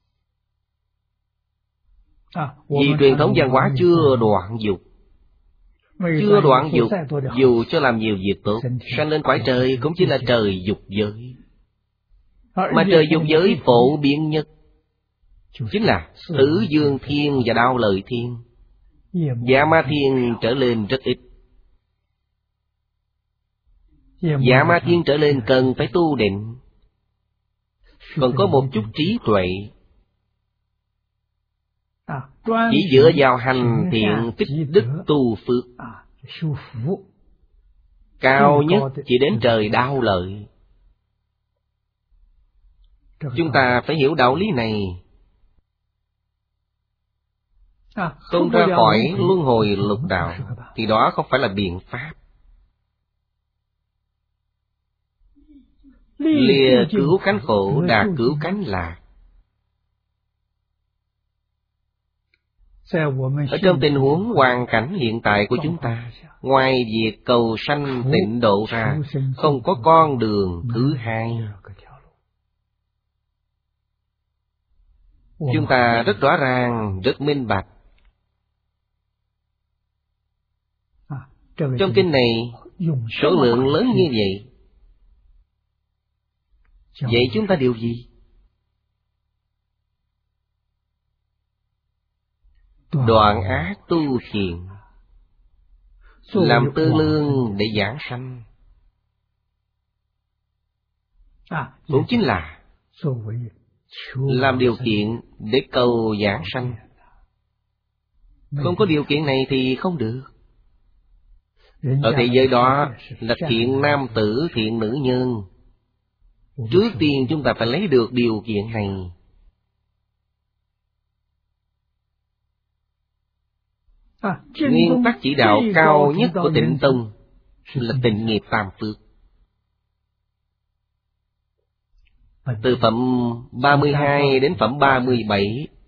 Vì truyền thống văn hóa chưa đoạn dục. Chưa đoạn dục, dù cho làm nhiều việc tốt, sanh lên cõi trời cũng chỉ là trời dục giới. Mà trời dục giới phổ biến nhất chính là Tử Dương Thiên và Đao Lợi Thiên. Dạ Ma Thiên trở lên rất ít. Dạ Ma Thiên trở lên cần phải tu định, còn có một chút trí tuệ. Chỉ dựa vào hành thiện tích đức tu phước, cao nhất chỉ đến trời Đao Lợi. Chúng ta phải hiểu đạo lý này. Không ra khỏi luân hồi lục đạo thì đó không phải là biện pháp. Lìa cứu cánh khổ, đạt cứu cánh lạc. Ở trong tình huống hoàn cảnh hiện tại của chúng ta, ngoài việc cầu sanh tịnh độ ra, không có con đường thứ hai. Chúng ta rất rõ ràng, rất minh bạch. Trong kinh này, số lượng lớn như vậy. Vậy chúng ta điều gì? Đoạn ác tu thiện, làm tư lương để giảng sanh. Cũng chính là làm điều kiện để cầu giảng sanh. Không có điều kiện này thì không được. Ở thế giới đó là thiện nam tử, thiện nữ nhân. Trước tiên chúng ta phải lấy được điều kiện này. Nguyên tắc chỉ đạo cao nhất của Tịnh Tông là tịnh nghiệp tam phước. Từ phẩm ba mươi hai đến phẩm ba mươi bảy,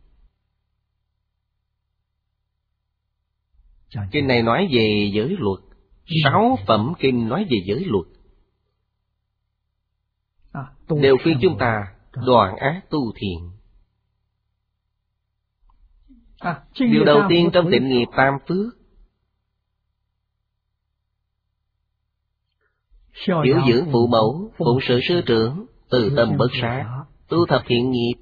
kinh này nói về giới luật. Sáu phẩm kinh nói về giới luật, đều khuyên chúng ta đoạn ác tu thiện. Điều đầu tiên trong tịnh nghiệp tam phước, hiểu dưỡng phụ mẫu, phụng sự sư trưởng, từ tâm bất sát, tu thập thiện nghiệp.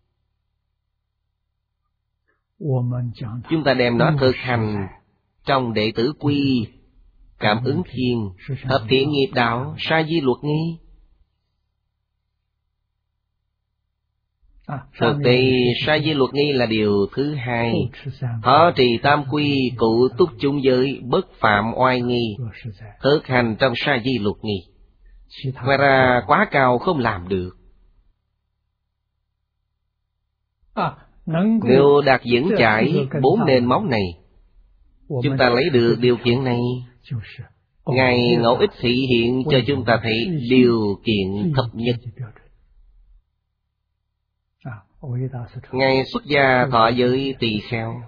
Chúng ta đem nó thực hành trong đệ tử quy, cảm ứng thiên, thập thiện nghiệp đạo, sa di luật nghi. Thực tế, sa di luật nghi là điều thứ hai. Thọ trì tam quy, cụ túc chung giới, bất phạm oai nghi. Thực hành trong sa di luật nghi. Ngoài ra quá cao không làm được. Nếu đạt vững chãi bốn nền móng này, chúng ta lấy được điều kiện này. Ngài Ngẫu Ích thị hiện cho chúng ta thấy điều kiện thấp nhất. Ngài xuất gia thọ giới tỳ kheo,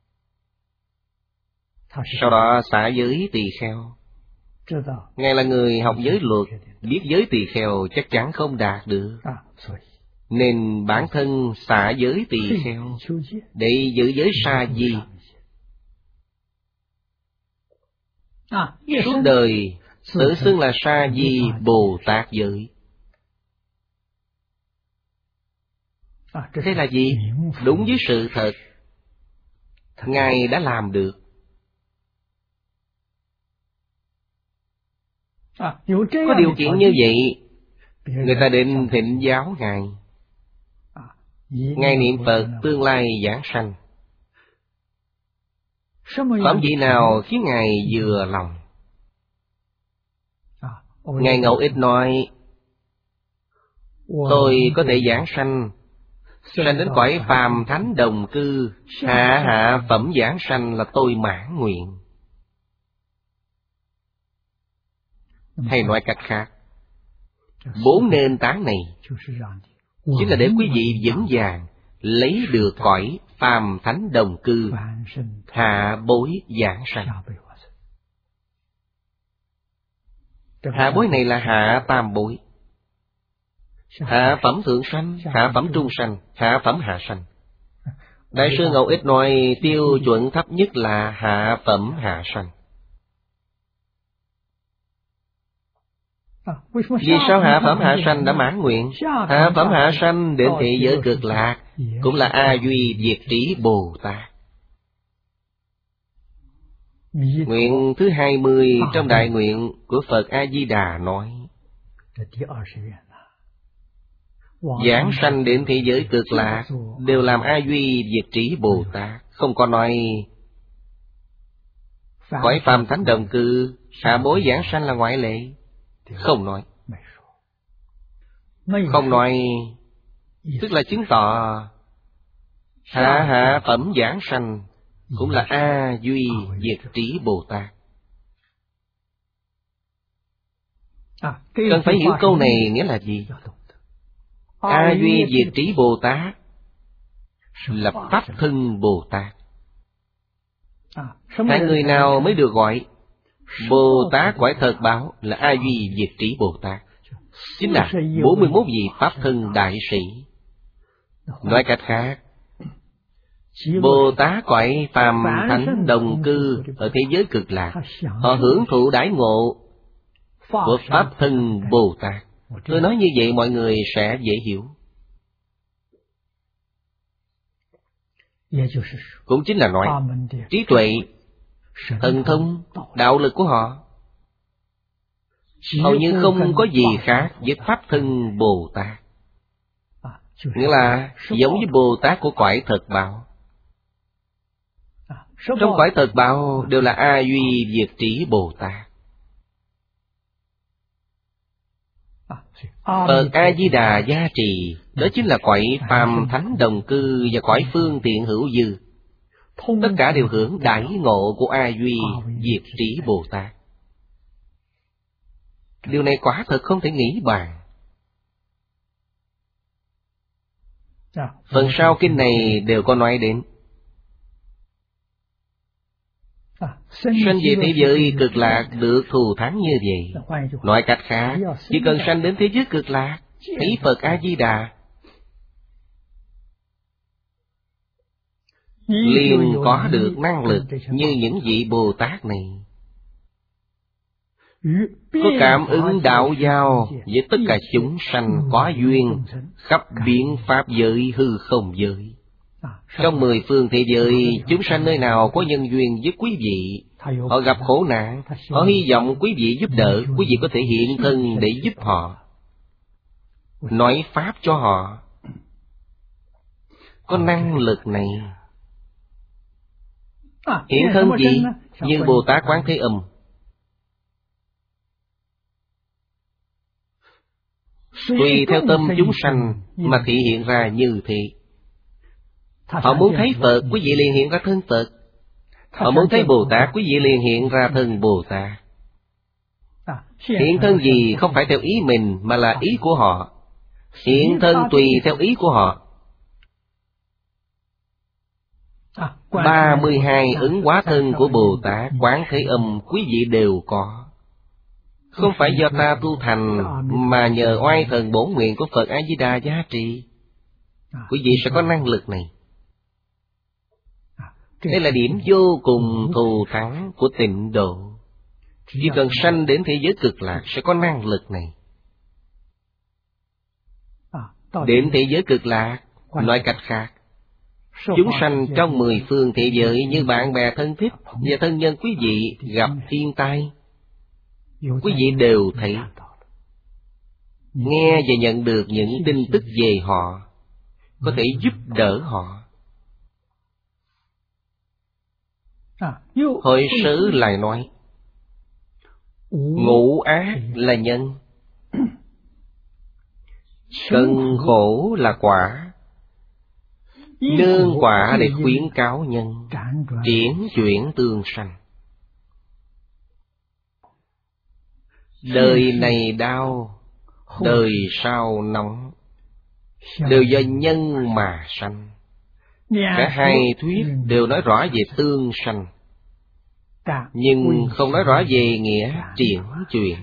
sau đó xả giới tỳ kheo. Ngài là người học giới luật, biết giới tỳ kheo chắc chắn không đạt được, nên bản thân xả giới tỳ kheo để giữ giới sa di. Suốt đời tự xưng là sa di Bồ Tát giới. Thế là gì? Đúng với sự thật, Ngài đã làm được. Có điều kiện như vậy, người ta định thịnh giáo Ngài. Ngài niệm Phật tương lai giảng sanh. Phẩm vị nào khiến Ngài vừa lòng? Ngài Ngẫu Ích nói, tôi có thể giảng sanh, sanh đến cõi phàm thánh đồng cư, hạ hạ phẩm giảng sanh là tôi mãn nguyện. Hay nói cách khác, bốn nền tảng này chính là để quý vị vững vàng lấy được cõi phàm thánh đồng cư, hạ bối giảng sanh. Hạ bối này là hạ tam bối. Hạ phẩm thượng sanh, hạ phẩm trung sanh, hạ phẩm hạ sanh. Đại sư Ngẫu Ích nói tiêu chuẩn thấp nhất là hạ phẩm hạ sanh. Vì sao hạ phẩm hạ sanh đã mãn nguyện? Hạ phẩm hạ sanh đến thế giới cực lạc cũng là A Duy Diệt Trí Bồ Tát. Nguyện thứ hai mươi trong đại nguyện của Phật A Di Đà nói, giảng sanh đến thế giới cực lạc đều làm A Duy Diệt Trí Bồ Tát. Không có nói cõi phàm thánh đồng cư, hạ bối giảng sanh là ngoại lệ. Không nói. Không nói, tức là chứng tỏ hạ hạ phẩm giảng sanh cũng là A Duy Diệt Trí Bồ Tát. Cần phải hiểu câu này nghĩa là gì? A Duy Diệt Trí Bồ Tát là Pháp Thân Bồ Tát. Hạng người nào mới được gọi Bồ Tát cõi thật báo là A Duy Diệt Trí Bồ Tát, chính là bốn mươi mốt vị Pháp thân đại sĩ. Nói cách khác, Bồ Tát cõi phàm thánh đồng cư ở thế giới cực lạc, họ hưởng thụ đãi ngộ của Pháp thân Bồ Tát. Tôi nói như vậy mọi người sẽ dễ hiểu. Cũng chính là nói trí tuệ, thần thông, đạo lực của họ hầu như không có gì khác với Pháp thân Bồ Tát. Nghĩa là giống như Bồ Tát của cõi thật báo. Trong cõi thật báo đều là A Duy Diệt Trí Bồ Tát. Phật A Di Đà gia trì, đó chính là cõi phàm thánh đồng cư và cõi phương tiện hữu dư. Tất cả đều hưởng đãi ngộ của A Duy Diệt Trí Bồ Tát. Điều này quả thật không thể nghĩ bàn. Phần sau kinh này đều có nói đến. Sanh về thế giới cực lạc được thù thắng như vậy. Nói cách khác, chỉ cần sanh đến thế giới cực lạc, thấy Phật A-di-đà, liền có được năng lực như những vị Bồ Tát này, có cảm ứng đạo giao với tất cả chúng sanh có duyên khắp biến pháp giới hư không giới. Trong mười phương thế giới, chúng sanh nơi nào có nhân duyên với quý vị, họ gặp khổ nạn, họ hy vọng quý vị giúp đỡ, quý vị có thể hiện thân để giúp họ, nói pháp cho họ. Có năng lực này. Hiện thân gì? Như Bồ Tát Quán Thế Âm. Tùy theo tâm chúng sanh mà thị hiện ra như thế. Họ muốn thấy Phật, quý vị liền hiện ra thân Phật. Họ muốn thấy Bồ Tát, quý vị liền hiện ra thân Bồ Tát. Hiện thân gì không phải theo ý mình, mà là ý của họ. Hiện thân tùy theo ý của họ. Ba mươi hai ứng hóa thân của Bồ Tát Quán Thế Âm quý vị đều có. Không phải do ta tu thành, mà nhờ oai thần bổn nguyện của Phật A-di-đà gia trì. Quý vị sẽ có năng lực này. Đây là điểm vô cùng thù thắng của tịnh độ. Chỉ cần sanh đến thế giới cực lạc sẽ có năng lực này. Đến thế giới cực lạc, nói cách khác, chúng sanh trong mười phương thế giới như bạn bè thân thích và thân nhân quý vị gặp thiên tai, quý vị đều thấy, nghe và nhận được những tin tức về họ, có thể giúp đỡ họ. Hội Sử lại nói, ngũ ác là nhân, cân khổ là quả, nương quả để khuyến cáo nhân, triển chuyển tương sanh. Đời này đau, đời sau nóng, đều do nhân mà sanh. Cả hai thuyết đều nói rõ về tương sanh, nhưng không nói rõ về nghĩa triển chuyển.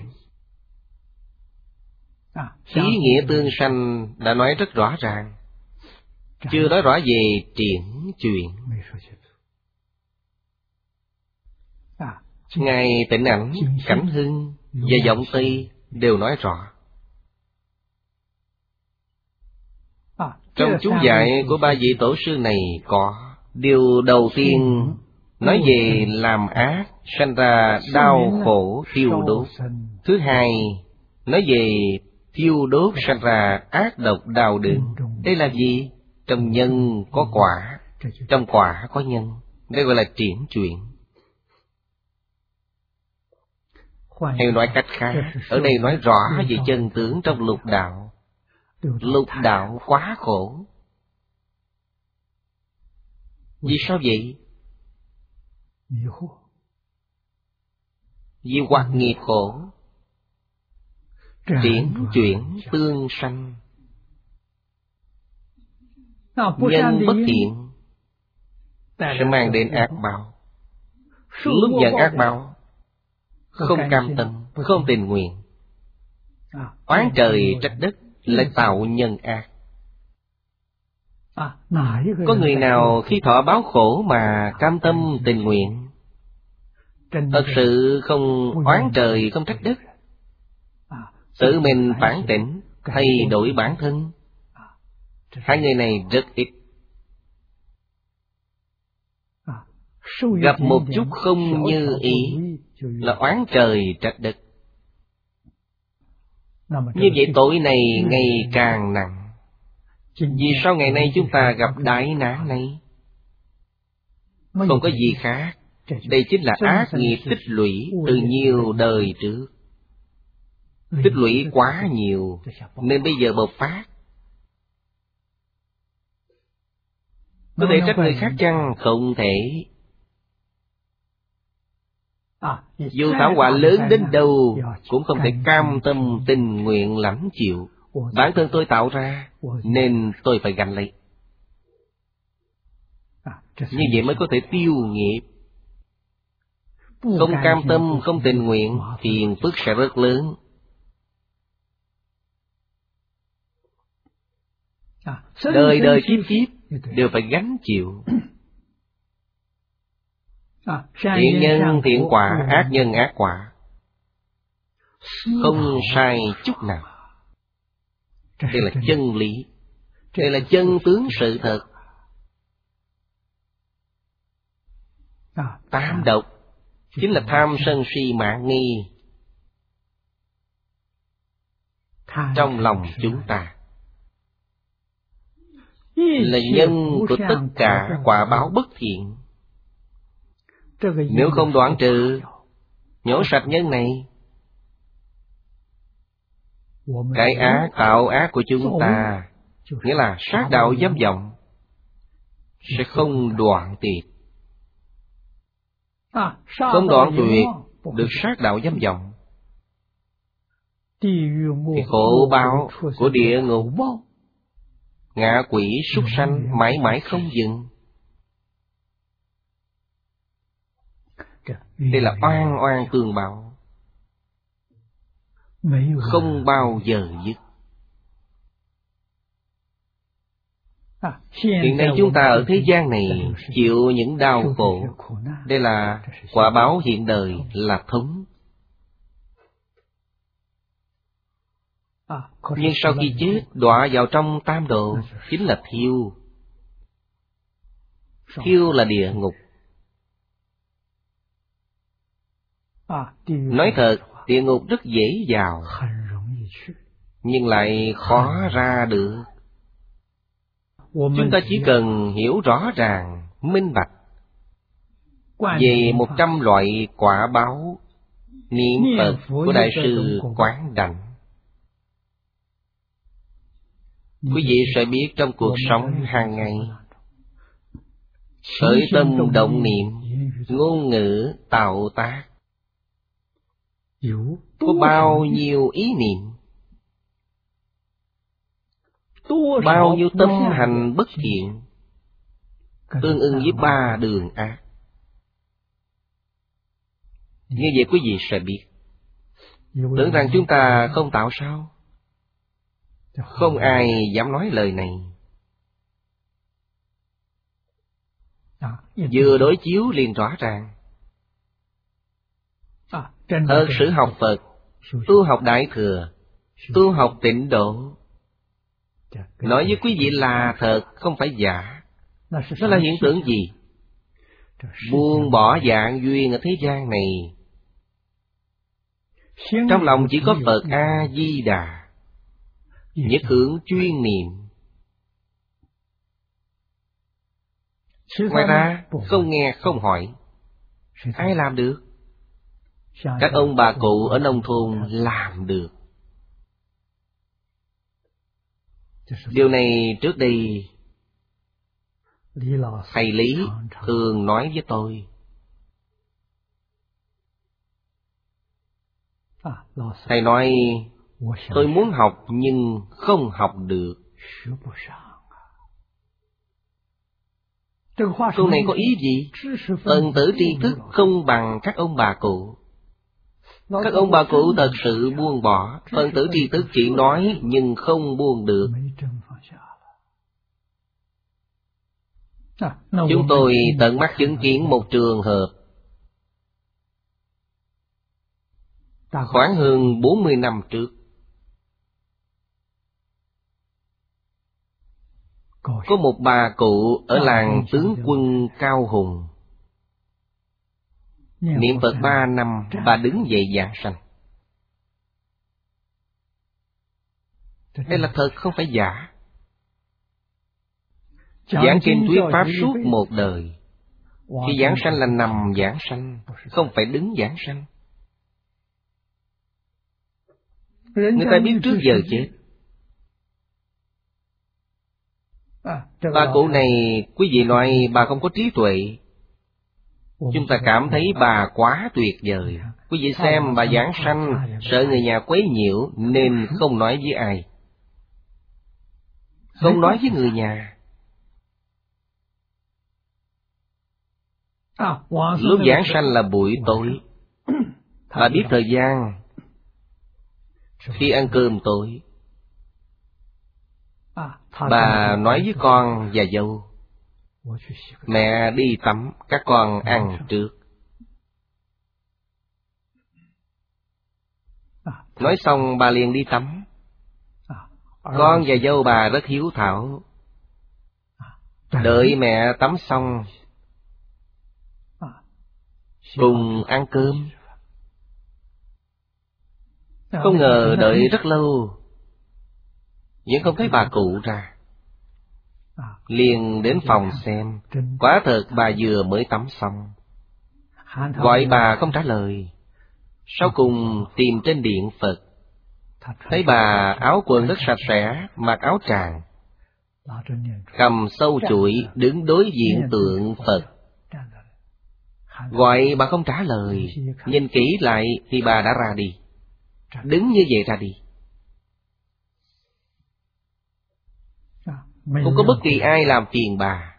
Ý nghĩa tương sanh đã nói rất rõ ràng, chưa nói rõ về triển chuyển. Ngài Tịnh Ảnh, Cảnh Hưng và Vọng Tây đều nói rõ. Trong chú dạy của ba vị tổ sư này có điều đầu tiên nói về làm ác sanh ra đau khổ thiêu đốt. Thứ hai nói về thiêu đốt sanh ra ác độc đau đớn. Đây là gì? Trong nhân có quả, trong quả có nhân. Đây gọi là triển chuyển. Hay nói cách khác, ở đây nói rõ về chân tướng trong lục đạo. Lục đạo quá khổ. Vì sao vậy? Vì hoặc nghiệp khổ, triển chuyển tương sanh. Nhân bất thiện sẽ mang đến ác báo. lúc nhận ác báo, không cam tâm, không tình nguyện, oán trời trách đất, lại tạo nhân ác. Có người nào khi thọ báo khổ mà cam tâm tình nguyện, thật sự không oán trời không trách đất, tự mình phản tỉnh, thay đổi bản thân? Hai người này rất ít. Gặp một chút không như ý là oán trời trách đất. Như vậy tội này ngày càng nặng. Vì sao ngày nay chúng ta gặp đại nạn này? Không có gì khác, đây chính là ác nghiệp tích lũy từ nhiều đời trước. Tích lũy quá nhiều nên bây giờ bộc phát. Có thể trách người khác chăng? Không thể. Dù thảm họa lớn đến đâu cũng không thể cam tâm tình nguyện lãnh chịu. Bản thân tôi tạo ra nên tôi phải gánh lấy. Như vậy mới có thể tiêu nghiệp. Không cam tâm, không tình nguyện, phiền phức sẽ rất lớn. Đời đời kiếp kiếp đều phải gánh chịu. Thiện nhân thiện quả, ác nhân ác quả, không sai chút nào. Đây là chân lý, đây là chân tướng sự thật. Tám độc chính là tham sân si mạn nghi trong lòng chúng ta, là nhân của tất cả quả báo bất thiện. Nếu không đoạn trừ, nhổ sạch nhân này, cái ác tạo ác của chúng ta, nghĩa là sát đạo dâm vọng, sẽ không đoạn tuyệt. Không đoạn tuyệt được sát đạo dâm vọng thì khổ báo của địa ngục, ngạ quỷ súc sanh mãi mãi không dừng. Đây là oan oan tương báo, không bao giờ dứt. Hiện nay chúng ta ở thế gian này chịu những đau khổ, đây là quả báo hiện đời, là thống. Nhưng sau khi chết, đọa vào trong tam độ, chính là thiêu. Thiêu là địa ngục. Nói thật, địa ngục rất dễ vào, nhưng lại khó ra được. Chúng ta chỉ cần hiểu rõ ràng, minh bạch về một trăm loại quả báo niệm Phật của Đại sư Quán Đảnh, quý vị sẽ biết trong cuộc sống hàng ngày, khởi tâm động niệm, ngôn ngữ tạo tác, có bao nhiêu ý niệm, bao nhiêu tâm hành bất thiện, tương ưng với ba đường ác. Như vậy quý vị sẽ biết. Tưởng rằng chúng ta không tạo sao? Không ai dám nói lời này. Vừa đối chiếu liền rõ ràng. Thật sự học Phật, tu học Đại Thừa, tu học Tịnh Độ, nói với quý vị là thật, không phải giả. Đó là hiện tượng gì? Buông bỏ dạng duyên ở thế gian này, trong lòng chỉ có Phật A-di-đà, nhất hướng chuyên niệm. Ngoài ra không nghe không hỏi. Ai làm được? Các ông bà cụ ở nông thôn làm được. Điều này trước đây thầy Lý thường nói với tôi. Thầy nói, tôi muốn học nhưng không học được. Câu này có ý gì? Phần tử tri thức không bằng các ông bà cụ. Các ông bà cụ thật sự buông bỏ. Phần tử tri thức chỉ nói nhưng không buông được. Chúng tôi tận mắt chứng kiến một trường hợp. Khoảng hơn bốn mươi năm trước, có một bà cụ ở làng Tướng Quân Cao Hùng. Niệm Phật ba năm, bà đứng dậy giảng sanh. Đây là thật, không phải giả. Giảng kinh thuyết pháp suốt một đời. Khi giảng sanh là nằm giảng sanh, không phải đứng giảng sanh. Người ta biết trước giờ chết. Bà cụ này, quý vị nói bà không có trí tuệ. Chúng ta cảm thấy bà quá tuyệt vời. Quý vị xem bà giảng sanh, sợ người nhà quấy nhiễu nên không nói với ai. Không nói với người nhà. Lúc giảng sanh là buổi tối. Bà biết thời gian. Khi ăn cơm tối, bà nói với con và dâu: mẹ đi tắm, các con ăn trước. Nói xong bà liền đi tắm. Con và dâu bà rất hiếu thảo. Đợi mẹ tắm xong cùng ăn cơm. Không ngờ đợi rất lâu vẫn không thấy bà cụ ra. Liền đến phòng xem. Quả thật bà vừa mới tắm xong. Gọi bà không trả lời. Sau cùng tìm trên điện Phật, thấy bà áo quần rất sạch sẽ, mặc áo tràng, cầm sâu chuỗi đứng đối diện tượng Phật. Gọi bà không trả lời. Nhìn kỹ lại thì bà đã ra đi. Đứng như vậy ra đi. Không có bất kỳ ai làm phiền bà.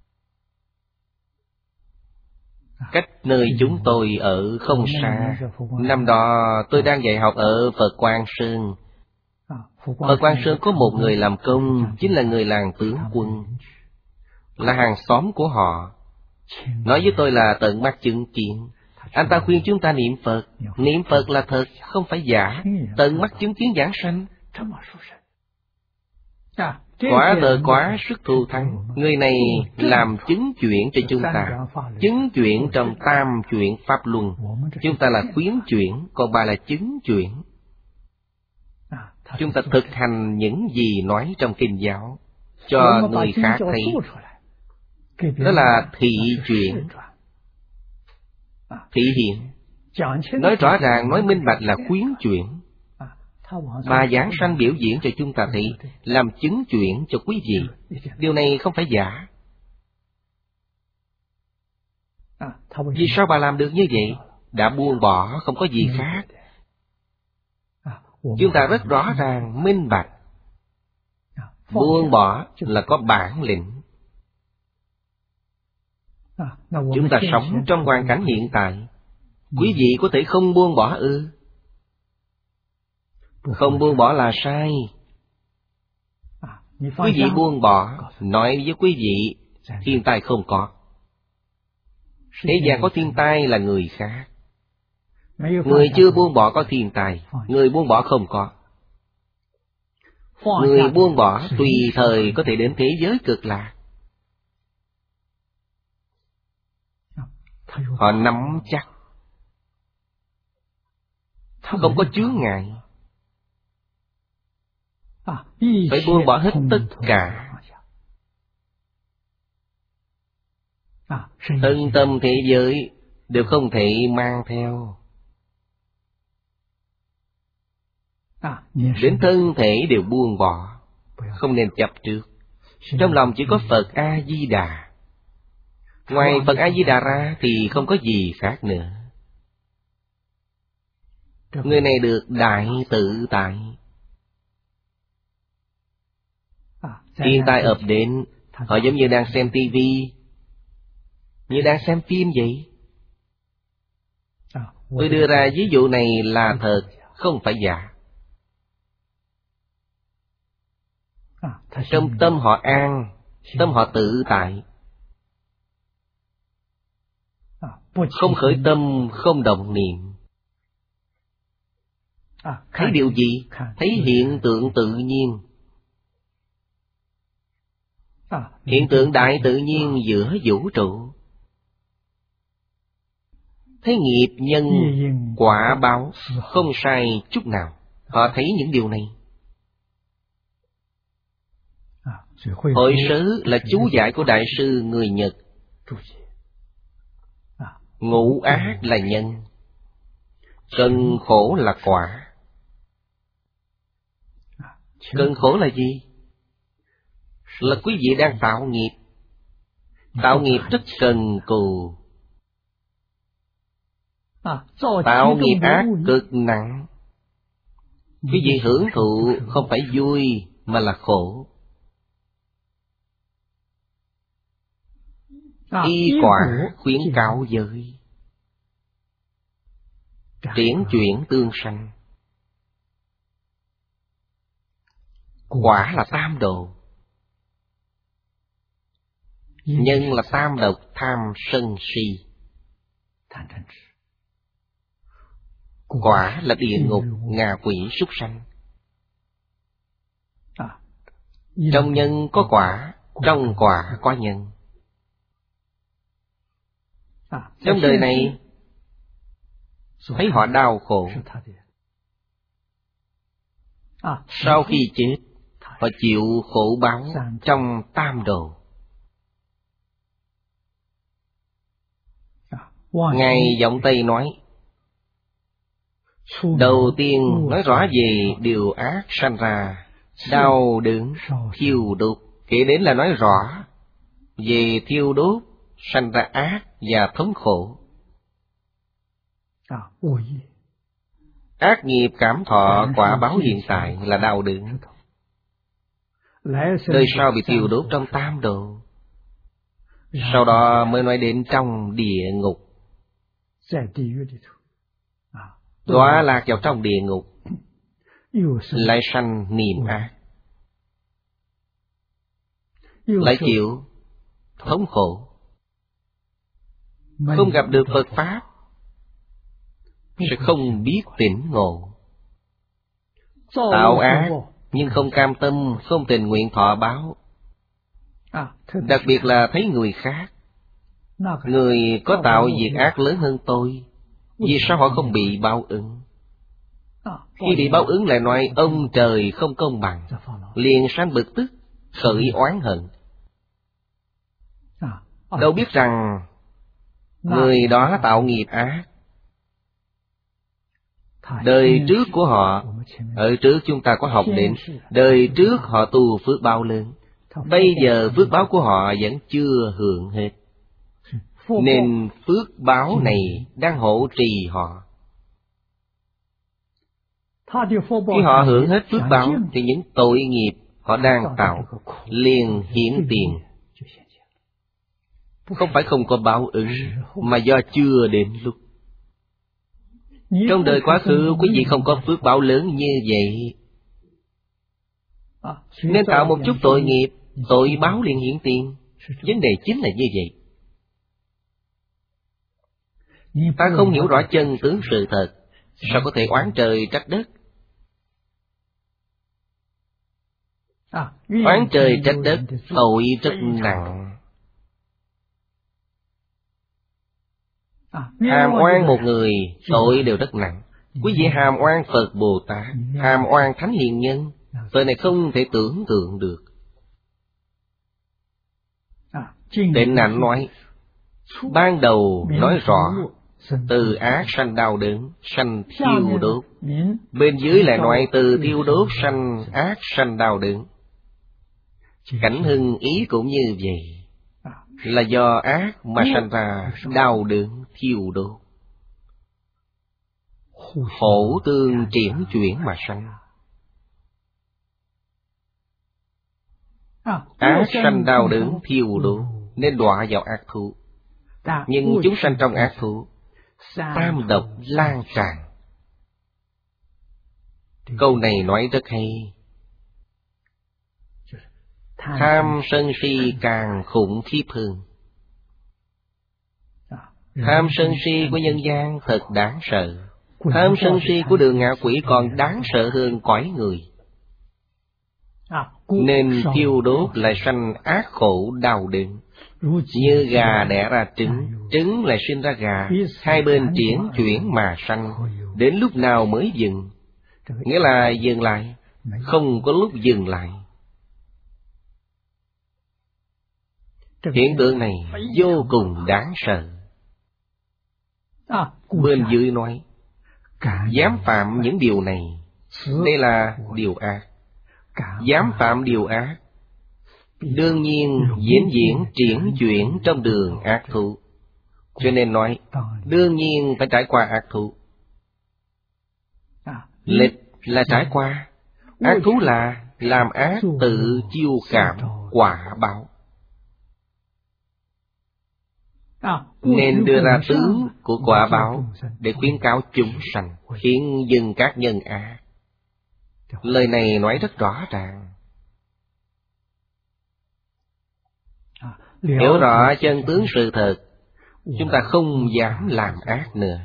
Cách nơi chúng tôi ở không xa. Năm đó tôi đang dạy học ở Phật Quang Sơn. Phật Quang Sơn có một người làm công, chính là người làng Tướng Quân, là hàng xóm của họ. Nói với tôi là tận mắt chứng kiến. Anh ta khuyên chúng ta niệm Phật. Niệm Phật là thật, không phải giả. Tận mắt chứng kiến giảng sanh. Quả thật quá sức thù thắng. Người này làm chứng chuyển cho chúng ta. Chứng chuyển trong tam chuyển Pháp Luân. Chúng ta là khuyến chuyển, còn bà là chứng chuyển. Chúng ta thực hành những gì nói trong kinh giáo cho người khác thấy. Đó là thị chuyển, thị hiện. Nói rõ ràng, nói minh bạch là khuyến chuyển. Bà giảng sanh biểu diễn cho chúng ta thấy, làm chứng chuyển cho quý vị. Điều này không phải giả. Vì sao bà làm được như vậy? Đã buông bỏ, không có gì khác. Chúng ta rất rõ ràng, minh bạch. Buông bỏ là có bản lĩnh. Chúng ta sống trong hoàn cảnh hiện tại. Quý vị có thể không buông bỏ ư? Không buông bỏ là sai. Quý vị buông bỏ, nói với quý vị, thiên tai không có. Thế gian có thiên tai là người khác. Người chưa buông bỏ có thiên tai, người buông bỏ không có. Người buông bỏ tùy thời có thể đến thế giới cực lạc. Họ nắm chắc, không có chướng ngại. Phải buông bỏ hết tất cả. Thân tâm thế giới đều không thể mang theo. Đến thân thể đều buông bỏ. Không nên chấp trước. Trong lòng chỉ có Phật A-di-đà. Ngoài Phật A-di-đà ra thì không có gì khác nữa. Người này được đại tự tại. Thiên tai ập đến, họ giống như đang xem tivi, Như đang xem phim vậy. Tôi đưa ra ví dụ này là thật, không phải giả. Trong tâm họ an, tâm họ tự tại, không khởi tâm, không động niệm. Thấy điều gì? Thấy hiện tượng tự nhiên. Hiện tượng đại tự nhiên giữa vũ trụ. Thấy nghiệp nhân quả báo không sai chút nào. Họ thấy những điều này. Hội sớ là chú giải của Đại sư người Nhật. Ngũ ác là nhân, cơn khổ là quả. Cơn khổ là gì? Là quý vị đang tạo nghiệp. Tạo nghiệp rất cần cù. Tạo nghiệp ác cực nặng. Quý vị hưởng thụ không phải vui mà là khổ. Y quả khuyến cáo giới, triển chuyển tương sanh. Quả là tam đồ. Nhân là tam độc tham sân si. Quả là địa ngục, ngạ quỷ, súc sanh. Trong nhân có quả, trong quả có nhân. Trong đời này thấy họ đau khổ. Sau khi chết, họ chịu khổ báo trong tam đồ. Ngài Giọng Tây nói, đầu tiên nói rõ về điều ác sanh ra, đau đớn, thiêu đốt. Kể đến là nói rõ về thiêu đốt, sanh ra ác và thống khổ. Ác nghiệp cảm thọ quả báo hiện tại là đau đớn. Đời sau bị thiêu đốt trong tam đồ. Sau đó mới nói đến trong địa ngục. Đọa lạc vào trong địa ngục, lại sanh niềm ác, lại chịu thống khổ. Không gặp được Phật Pháp sẽ không biết tỉnh ngộ. Tạo ác nhưng không cam tâm, không tình nguyện thọ báo. Đặc biệt là thấy người khác, người có tạo việc ác lớn hơn tôi, vì sao họ không bị báo ứng? Khi bị báo ứng lại nói ông trời không công bằng, liền sanh bực tức, khởi oán hận. Đâu biết rằng người đó tạo nghiệp ác. Đời trước của họ, ở trước chúng ta có học đến, đời trước họ tu phước báo lớn. Bây giờ phước báo của họ vẫn chưa hưởng hết, nên phước báo này đang hộ trì họ. Khi họ hưởng hết phước báo thì những tội nghiệp họ đang tạo liền hiển tiền. Không phải không có báo ứng, mà do chưa đến lúc. Trong đời quá khứ quý vị không có phước báo lớn như vậy, nên tạo một chút tội nghiệp, tội báo liền hiển tiền. Vấn đề chính là như vậy. Ta không hiểu rõ chân tướng sự thật, sao có thể oán trời trách đất? Oán trời trách đất, tội rất nặng. Hàm oan một người, tội đều rất nặng. Quý vị hàm oan Phật Bồ Tát, hàm oan Thánh Hiền Nhân, tội này không thể tưởng tượng được. Tịnh Hạnh nói, ban đầu nói rõ, từ ác sanh đau đớn, sanh thiêu đốt. Bên dưới lại nói từ thiêu đốt sanh ác sanh đau đớn. Cảnh hưng ý cũng như vậy, là do ác mà sanh ra đau đớn thiêu đốt. Hổ tương triển chuyển mà sanh. Ác sanh đau đớn thiêu đốt, nên đọa vào ác thú. Nhưng chúng sanh trong ác thú, tam độc lan tràn. Câu này nói rất hay. Tham sân si càng khủng khiếp hơn. Tham sân si của nhân gian thật đáng sợ. Tham sân si của đường ngạ quỷ còn đáng sợ hơn cõi người. Nên thiêu đốt lại sanh ác khổ đau đớn. Như gà đẻ ra trứng, trứng lại sinh ra gà, hai bên triển chuyển mà sanh. Đến lúc nào mới dừng? Nghĩa là dừng lại, không có lúc dừng lại. Hiện tượng này vô cùng đáng sợ. Bên dưới nói, dám phạm những điều này, đây là điều ác. Dám phạm điều ác, đương nhiên diễn diễn triển chuyển trong đường ác thú. Cho nên nói, đương nhiên phải trải qua ác thú. Lịch là trải qua, ác thú là làm ác tự chiêu cảm quả báo. Nên đưa ra tướng của quả báo để khuyến cáo chúng sanh, khiến dừng các nhân ác. Lời này nói rất rõ ràng. Hiểu rõ chân tướng sự thật, chúng ta không dám làm ác nữa.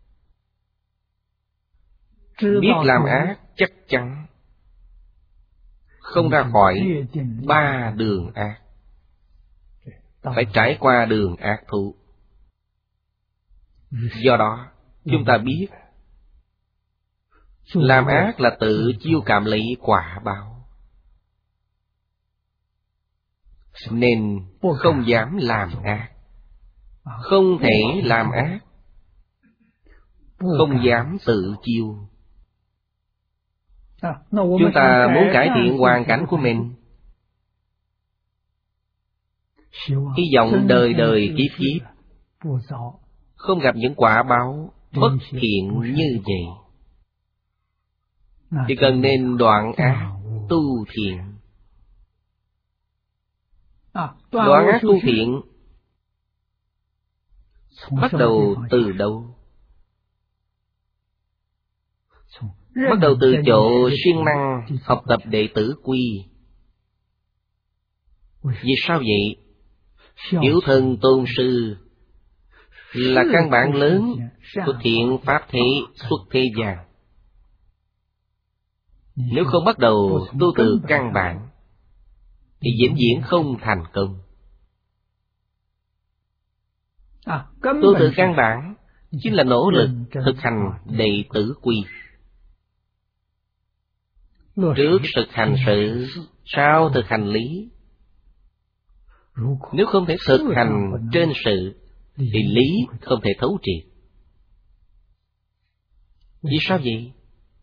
Biết làm ác chắc chắn không ra khỏi ba đường ác, phải trải qua đường ác thú. Do đó chúng ta biết làm ác là tự chiêu cảm lấy quả báo, nên không dám làm ác. Không thể làm ác, không dám tự chiêu. Chúng ta muốn cải thiện hoàn cảnh của mình, hy vọng đời đời kiếp kiếp không gặp những quả báo bất thiện như vậy, thì cần nên đoạn ác tu thiện. Đoạn ác tu thiện bắt đầu từ đâu? Bắt đầu từ chỗ siêng năng học tập đệ tử quy. Vì sao vậy? Hiếu thân tôn sư là căn bản lớn của thiện pháp thế xuất thế gian. Nếu không bắt đầu tu từ căn bản thì vĩnh viễn không thành công. Tu từ căn bản chính là nỗ lực thực hành đệ tử quy. Trước thực hành sự, sau thực hành lý. Nếu không thể thực hành trên sự thì lý không thể thấu triệt. Vì sao vậy?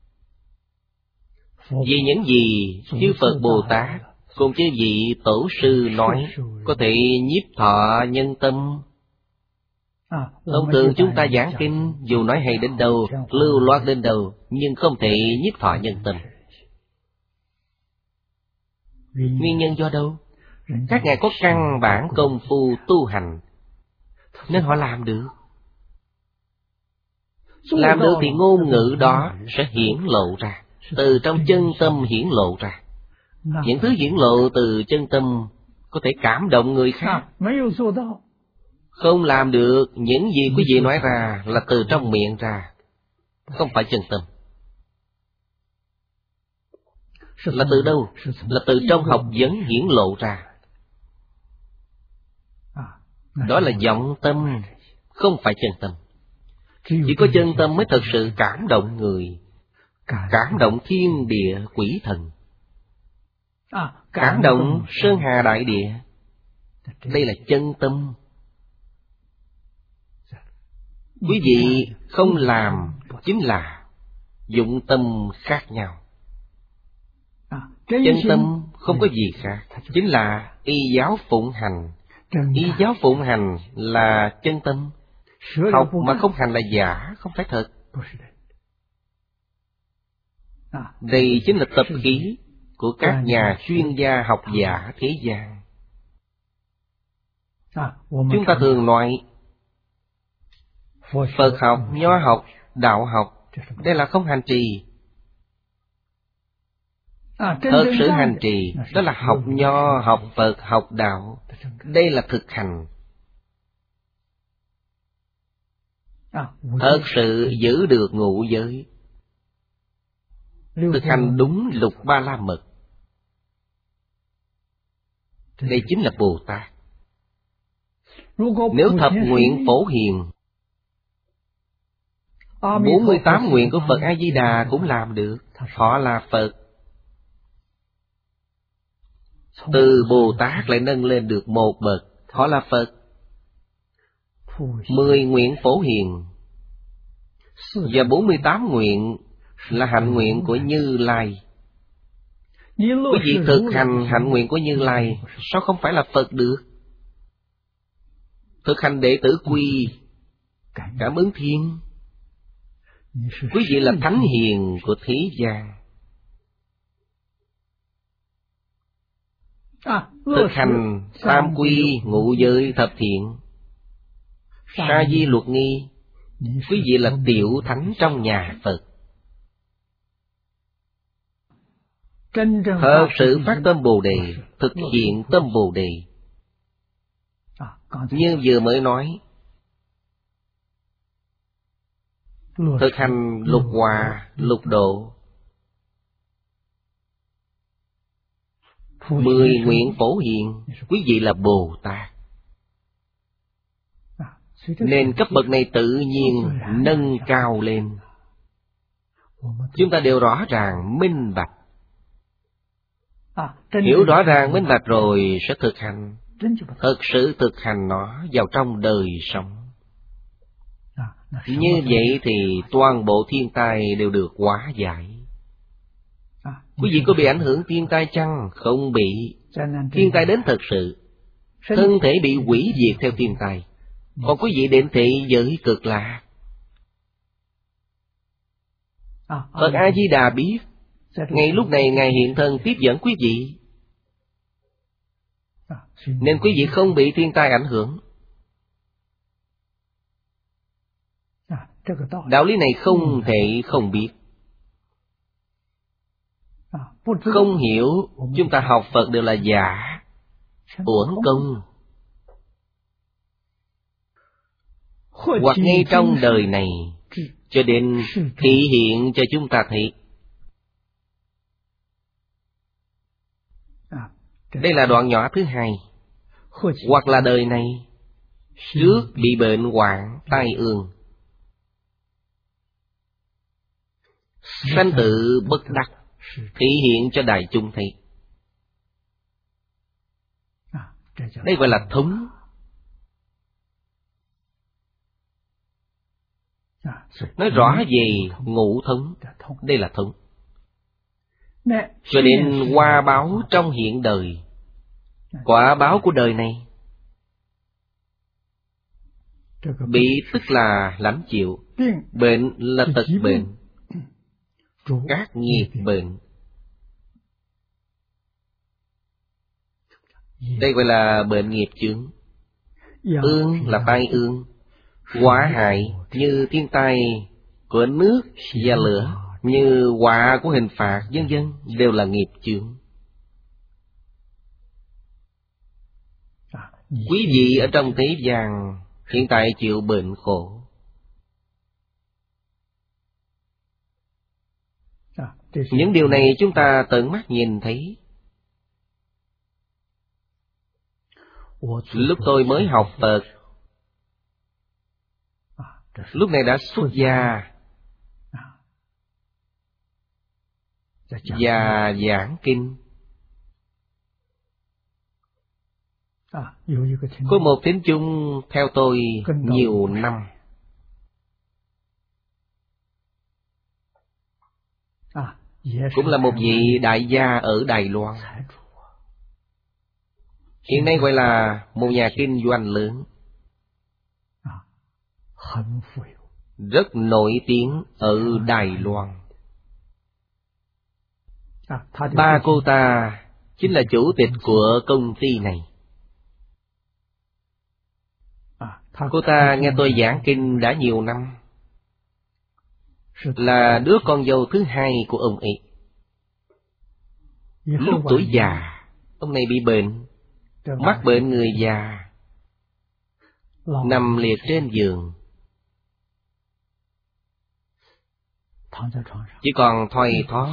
Vì những gì chư Phật Bồ Tát cùng chư vị tổ sư nói có thể nhiếp thọ nhân tâm. Thông thường chúng ta giảng kinh, dù nói hay đến đâu, lưu loát đến đâu, nhưng không thể nhiếp thọ nhân tâm. Nguyên nhân do đâu? Các ngài có căn bản công phu tu hành, nên họ làm được. Làm được thì ngôn ngữ đó sẽ hiển lộ ra, từ trong chân tâm hiển lộ ra. Những thứ hiển lộ từ chân tâm có thể cảm động người khác. Không làm được, những gì quý vị nói ra là từ trong miệng ra, không phải chân tâm. Là từ đâu? Là từ trong học vấn hiển lộ ra. Đó là vọng tâm, không phải chân tâm. Chỉ có chân tâm mới thật sự cảm động người, cảm động thiên địa quỷ thần, cảm động sơn hà đại địa. Đây là chân tâm. Quý vị không làm chính là dụng tâm khác nhau. Chân tâm không có gì khác, chính là y giáo phụng hành. Y giáo phụng hành là chân tâm. Học mà không hành là giả, không phải thật. Đây chính là tập khí của các nhà chuyên gia học giả thế gian. Chúng ta thường nói Phật học, Nho học, Đạo học, đây là không hành trì. Thật sự hành trì, đó là học Nho, học Phật, học Đạo. Đây là thực hành. Thật sự giữ được ngũ giới, thực hành đúng lục ba la mật. Đây chính là Bồ Tát. Nếu thập nguyện phổ hiền, bốn mươi tám nguyện của Phật A-di-đà cũng làm được. Họ là Phật. Từ Bồ Tát lại nâng lên được một bậc. Họ là Phật. Mười nguyện phổ hiền và bốn mươi tám nguyện là hạnh nguyện của Như Lai. Quý vị thực hành hạnh nguyện của Như Lai, sao không phải là Phật được? Thực hành đệ tử quy, cảm ứng thiên. Quý vị là thánh hiền của thế gian. Thực hành tam quy, ngũ giới, thập thiện, sa di luật nghi. Quý vị là tiểu thánh trong nhà Phật. Thật sự phát tâm Bồ Đề, thực hiện tâm Bồ Đề. Như vừa mới nói, thực hành lục hòa, lục độ, mười nguyện phổ hiền. Quý vị là Bồ Tát, nên cấp bậc này tự nhiên nâng cao lên. Chúng ta đều rõ ràng, minh bạch. Hiểu rõ ràng, minh bạch rồi sẽ thực hành. Thực sự thực hành nó vào trong đời sống. Như vậy thì toàn bộ thiên tai đều được hóa giải. Quý vị có bị ảnh hưởng thiên tai chăng? Không bị. Thiên tai đến thật sự, thân thể bị hủy diệt theo thiên tai. Còn quý vị đến thị giới cực lạc. Phật A-di-đà biết, ngay lúc này Ngài hiện thân tiếp dẫn quý vị, nên quý vị không bị thiên tai ảnh hưởng. Đạo lý này không thể không biết. Không hiểu, chúng ta học Phật đều là giả, uổng công. Hoặc ngay trong đời này, cho đến thị hiện cho chúng ta thấy. Đây là đoạn nhỏ thứ hai. Hoặc là đời này, trước bị bệnh hoạn, tai ương, sanh tử bất đắc, thị hiện cho đại chúng thấy. Đây gọi là thống. Nói rõ về ngũ thống. Đây là thống. Cho đến quả báo trong hiện đời, quả báo của đời này, bị tức là lãnh chịu, bệnh là tật bệnh, các nghiệp bệnh. Đây gọi là bệnh nghiệp chướng. Ương là tai ương, quả hại như thiên tai của nước và lửa, như họa của hình phạt, vân vân, đều là nghiệp chướng. Quý vị ở trong thế gian hiện tại chịu bệnh khổ, những điều này chúng ta tận mắt nhìn thấy. Lúc tôi mới học Phật, lúc này đã xuất gia và giảng kinh. Có một thính chung theo tôi nhiều năm, cũng là một vị đại gia ở Đài Loan. Hiện nay gọi là một nhà kinh doanh lớn, rất nổi tiếng ở Đài Loan. Ba cô ta chính là chủ tịch của công ty này. Cô ta nghe tôi giảng kinh đã nhiều năm, là đứa con dâu thứ hai của ông ấy. Lúc tuổi già, ông này bị bệnh, mắc bệnh người già, nằm liệt trên giường, chỉ còn thoi thóp.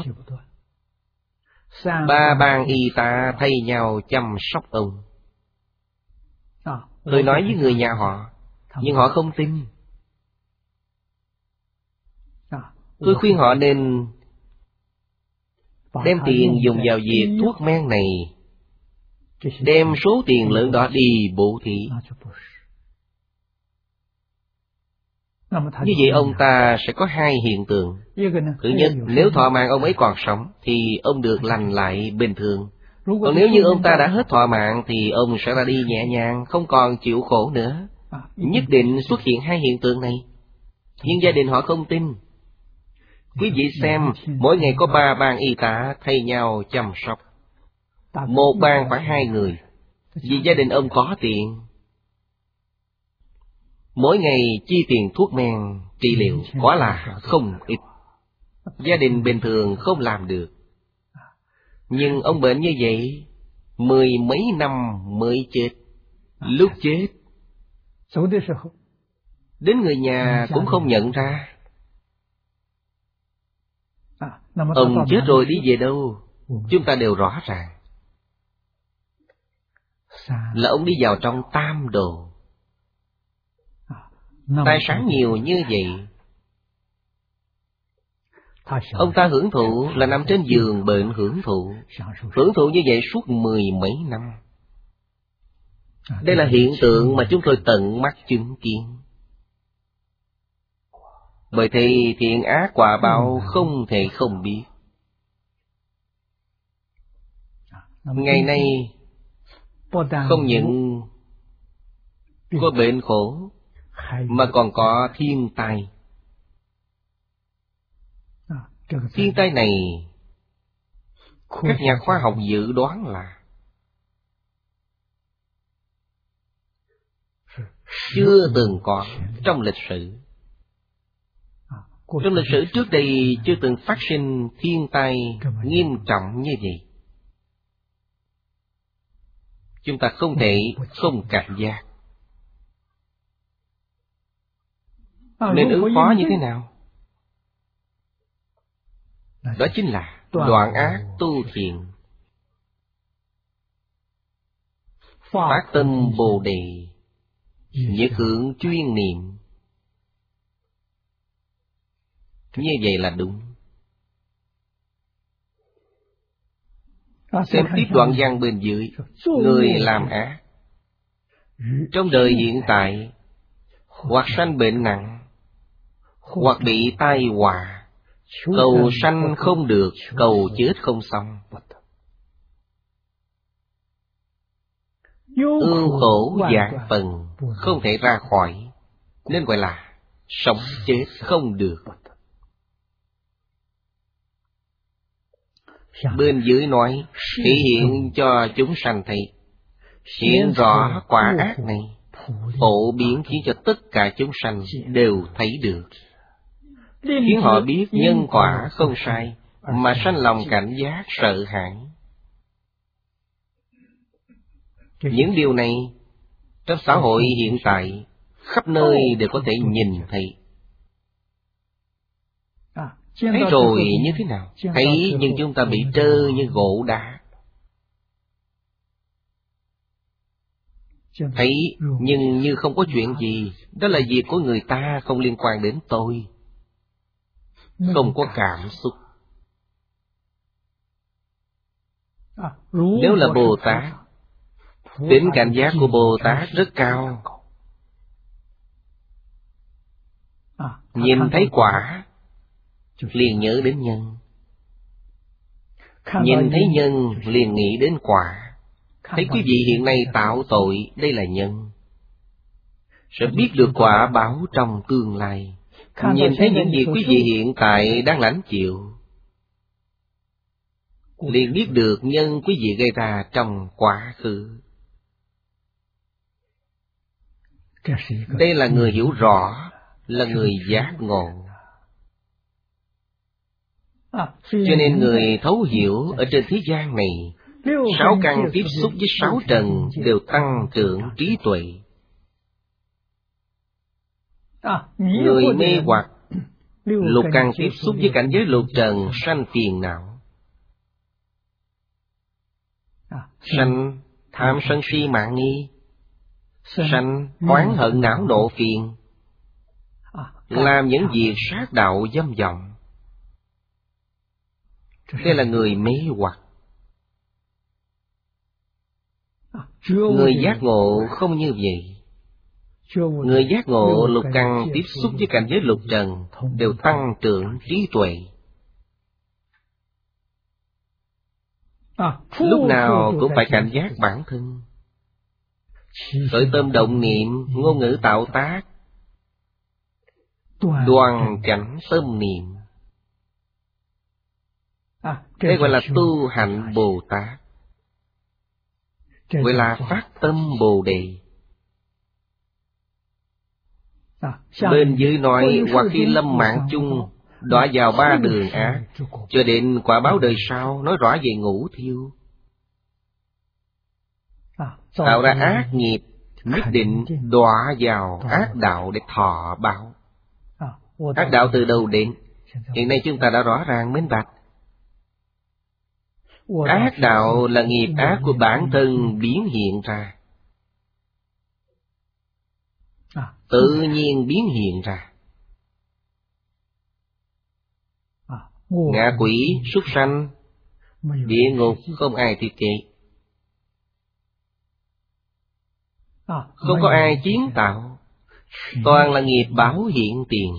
Ba ban y tá thay nhau chăm sóc ông. Tôi nói với người nhà họ, nhưng họ không tin. Tôi khuyên họ nên đem tiền dùng vào việc thuốc men này, đem số tiền lớn đó đi bố thí. Như vậy ông ta sẽ có hai hiện tượng. Thứ nhất, nếu thọ mạng ông ấy còn sống thì ông được lành lại bình thường. Còn nếu như ông ta đã hết thọ mạng thì ông sẽ ra đi nhẹ nhàng, không còn chịu khổ nữa. Nhất định xuất hiện hai hiện tượng này. Nhưng gia đình họ không tin. Quý vị xem, mỗi ngày có ba ban y tá thay nhau chăm sóc. Một ban khoảng hai người, vì gia đình ông có tiền. Mỗi ngày chi tiền thuốc men, trị liệu quả là không ít. Gia đình bình thường không làm được. Nhưng ông bệnh như vậy, mười mấy năm mới chết. Lúc chết, đến người nhà cũng không nhận ra. Ông chết rồi đi về đâu, chúng ta đều rõ ràng. Là ông đi vào trong tam đồ. Tài sản nhiều như vậy, ông ta hưởng thụ là nằm trên giường bệnh hưởng thụ. Hưởng thụ như vậy suốt mười mấy năm. Đây là hiện tượng mà chúng tôi tận mắt chứng kiến. Bởi thì thiện ác quả báo không thể không biết. Ngày nay không những có bệnh khổ, mà còn có thiên tai. Thiên tai này, các nhà khoa học dự đoán là chưa từng có trong lịch sử. Trong lịch sử trước đây chưa từng phát sinh thiên tai nghiêm trọng như vậy. Chúng ta không thể không cảnh giác. Nên ứng phó như thế nào? Đó chính là đoạn ác tu thiện, phát tâm Bồ Đề, nhất hướng chuyên niệm. Như vậy là đúng. Xem tiếp đoạn văn bên dưới. Người làm ác trong đời hiện tại, hoặc sanh bệnh nặng, hoặc bị tai họa, cầu sanh không được, cầu chết không xong. Ưu khổ vạn phần, không thể ra khỏi, nên gọi là sống chết không được. Bên dưới nói, thể hiện cho chúng sanh thấy, hiện rõ quả ác này, phổ biến khiến cho tất cả chúng sanh đều thấy được, khiến họ biết nhân quả không sai, mà sanh lòng cảnh giác sợ hãi. Những điều này trong xã hội hiện tại khắp nơi đều có thể nhìn thấy. Thấy rồi như thế nào? Thấy nhưng chúng ta bị trơ như gỗ đá. Thấy nhưng như không có chuyện gì. Đó là việc của người ta, không liên quan đến tôi. Không có cảm xúc. Nếu là Bồ Tát, tính cảnh giác của Bồ Tát rất cao. Nhìn thấy quả liền nhớ đến nhân, nhìn thấy nhân liền nghĩ đến quả. Thấy quý vị hiện nay tạo tội, đây là nhân, sẽ biết được quả báo trong tương lai. Nhìn thấy những gì quý vị hiện tại đang lãnh chịu, liền biết được nhân quý vị gây ra trong quá khứ. Đây là người hiểu rõ, là người giác ngộ. Cho nên người thấu hiểu ở trên thế gian này, sáu căn tiếp xúc với sáu trần đều tăng trưởng trí tuệ. Người mê hoặc, lục căn tiếp xúc với cảnh giới lục trần sanh phiền não. Sanh tham sân si mạng nghi, sanh oán hận não nộ phiền, làm những việc sát đạo dâm vọng. Đây là người mê hoặc. Người giác ngộ không như vậy. Người giác ngộ lục căn tiếp xúc với cảnh giới lục trần đều tăng trưởng trí tuệ. Lúc nào cũng phải cảnh giác bản thân. Khởi tâm động niệm, ngôn ngữ tạo tác, đoan chánh tâm niệm. Đây gọi là tu hạnh Bồ Tát, gọi là phát tâm Bồ Đề. Bên dưới nói, hoặc khi lâm mạng chung, đọa vào ba đường ác, cho đến quả báo đời sau, nói rõ về ngũ thiêu. Tạo ra ác nghiệp, nhất định đọa vào ác đạo để thọ báo. Ác đạo từ đâu đến? Hiện nay chúng ta đã rõ ràng minh bạch. Ác đạo là nghiệp ác của bản thân biến hiện ra, tự nhiên biến hiện ra. Ngạ quỷ, súc sanh, địa ngục không ai thiết kế, không có ai kiến tạo, toàn là nghiệp báo hiện tiền.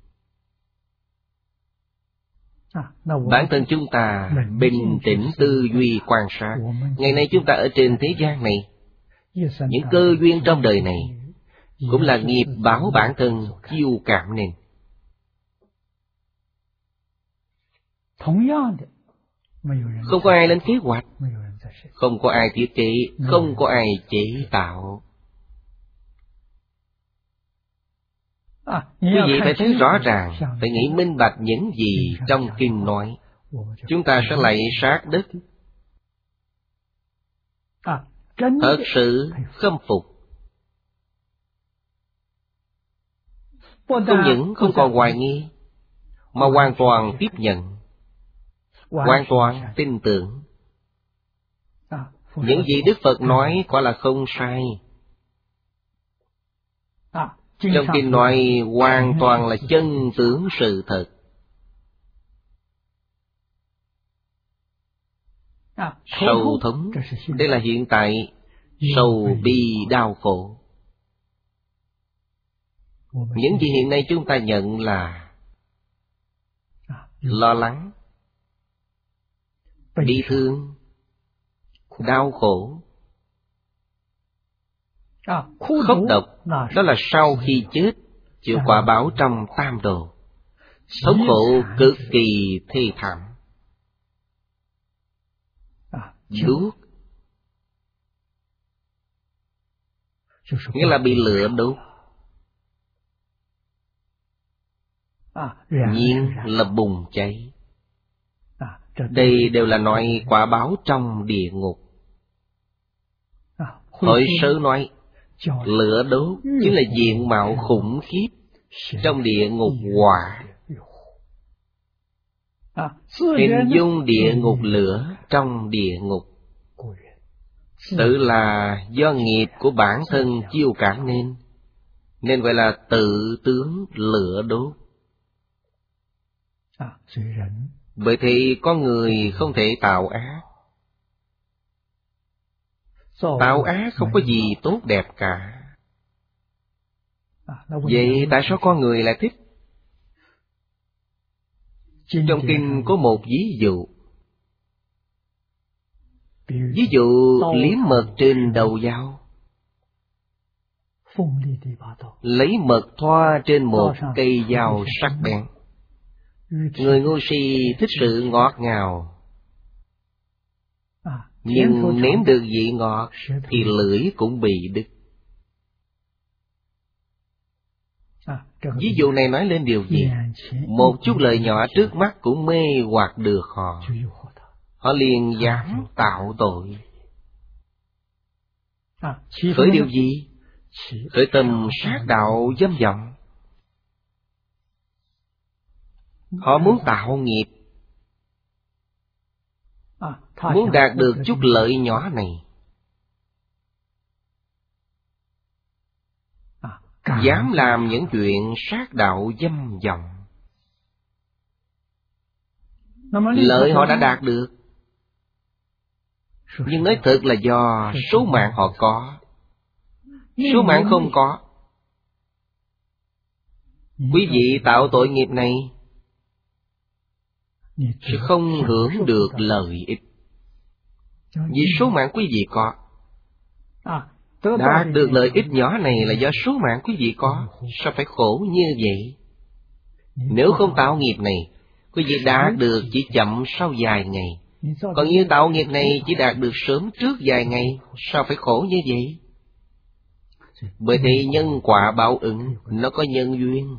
Bản thân chúng ta bình tĩnh tư duy quan sát. Ngày nay chúng ta ở trên thế gian này, những cơ duyên trong đời này cũng là nghiệp báo bản thân chiêu cảm nên. Không có ai lên kế hoạch, không có ai thiết kế, không có ai chế tạo. Quý vị phải thấy rõ ràng, phải nghĩ minh bạch những gì trong kinh nói. Chúng ta sẽ lạy sát đất, thật sự khâm phục. Không những không còn hoài nghi, mà hoàn toàn tiếp nhận, hoàn toàn tin tưởng. Những gì Đức Phật nói quả là không sai. Trong kinh nói hoàn toàn là chân tướng sự thật. Sầu thống, đây là hiện tại, sầu bi đau khổ. Những gì hiện nay chúng ta nhận là lo lắng, bi thương, đau khổ, khóc độc. Đó là sau khi chết chịu quả báo trong tam đồ, thống khổ cực kỳ thê thảm. Đuốc nghĩa là bị lửa đốt, nhiên là bùng cháy. Đây đều là nói quả báo trong địa ngục. Hội sớ nói lửa đốt chính là diện mạo khủng khiếp trong địa ngục hỏa. Hình dung địa ngục lửa trong địa ngục, tự là do nghiệp của bản thân chiêu cảm nên, nên gọi là tự tướng lửa đốt. Bởi thì con người không thể tạo ác. Tạo ác không có gì tốt đẹp cả. Vậy tại sao con người lại thích? Trong kinh có một ví dụ. Ví dụ liếm mật trên đầu dao, lấy mật thoa trên một cây dao sắc bén. Người ngu si thích sự ngọt ngào, nhưng nếm được vị ngọt thì lưỡi cũng bị đứt. Ví dụ này nói lên điều gì? Một chút lợi nhỏ trước mắt cũng mê hoặc được họ. Họ liền dám tạo tội. Khởi điều gì? Khởi tâm sát đạo dâm vọng. Họ muốn tạo nghiệp, muốn đạt được chút lợi nhỏ này, dám làm những chuyện sát đạo dâm vọng. Lợi họ đã đạt được, nhưng nói thật là do số mạng họ có. Số mạng không có. Quý vị tạo tội nghiệp này sẽ không hưởng được lợi ích, vì số mạng quý vị có. Đạt được lợi ích nhỏ này là do số mạng quý vị có. Sao phải khổ như vậy? Nếu không tạo nghiệp này, quý vị đạt được chỉ chậm sau vài ngày. Còn như tạo nghiệp này chỉ đạt được sớm trước vài ngày. Sao phải khổ như vậy? Bởi thì nhân quả báo ứng, nó có nhân duyên.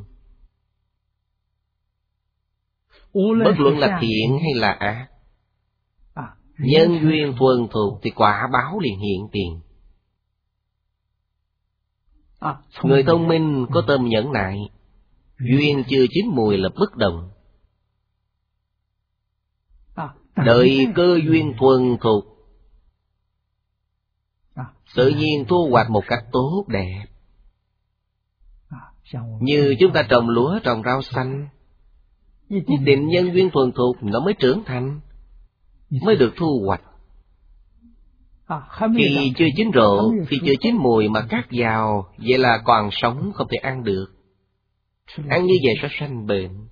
Bất luận là thiện hay là ác, nhân duyên thuần thuộc thì quả báo liền hiện tiền. Người thông minh có tâm nhẫn nại, duyên chưa chín mùi là bất động. Đợi cơ duyên thuần thuộc, tự nhiên thu hoạch một cách tốt đẹp. Như chúng ta trồng lúa, trồng rau xanh, nhất định nhân duyên thuần thuộc nó mới trưởng thành, mới được thu hoạch. Khi chưa chín rộ, khi chưa chín mùi mà cắt vào, vậy là còn sống không thể ăn được. Ăn như vậy sẽ sanh bệnh.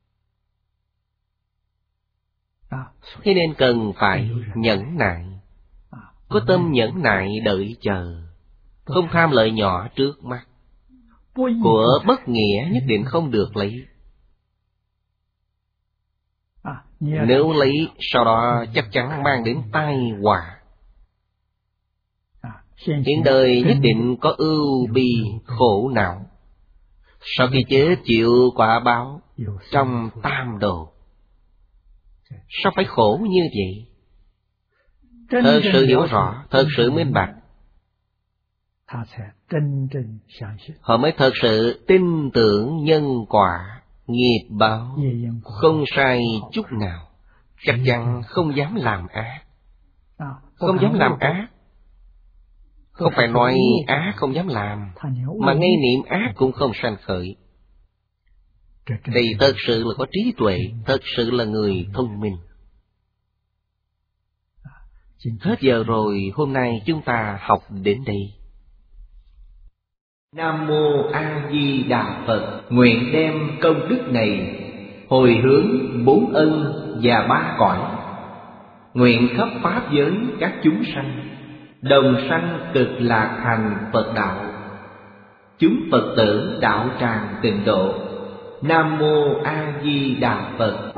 Thế nên cần phải nhẫn nại. Có tâm nhẫn nại đợi chờ, không tham lợi nhỏ trước mắt. Của bất nghĩa nhất định không được lấy. Nếu lấy, sau đó chắc chắn mang đến tai họa. Hiện đời nhất định có ưu bi khổ não. Sau khi chết chịu quả báo trong tam đồ. Sao phải khổ như vậy? Thật sự hiểu rõ, thật sự minh bạch, họ mới thật sự tin tưởng nhân quả, nghiệp báo, không sai chút nào. Chắc chắn không dám làm ác. Không dám làm ác. Không phải nói ác không dám làm, mà ngay niệm ác cũng không sanh khởi. Đây thật sự là có trí tuệ, thật sự là người thông minh. Hết giờ rồi, hôm nay chúng ta học đến đây. Nam Mô A Di Đà Phật. Nguyện đem công đức này hồi hướng bốn ân và ba cõi. Nguyện khắp pháp giới các chúng sanh đồng sanh cực lạc thành Phật đạo. Chúng Phật tử đạo tràng tịnh độ. Nam Mô A Di Đà Phật.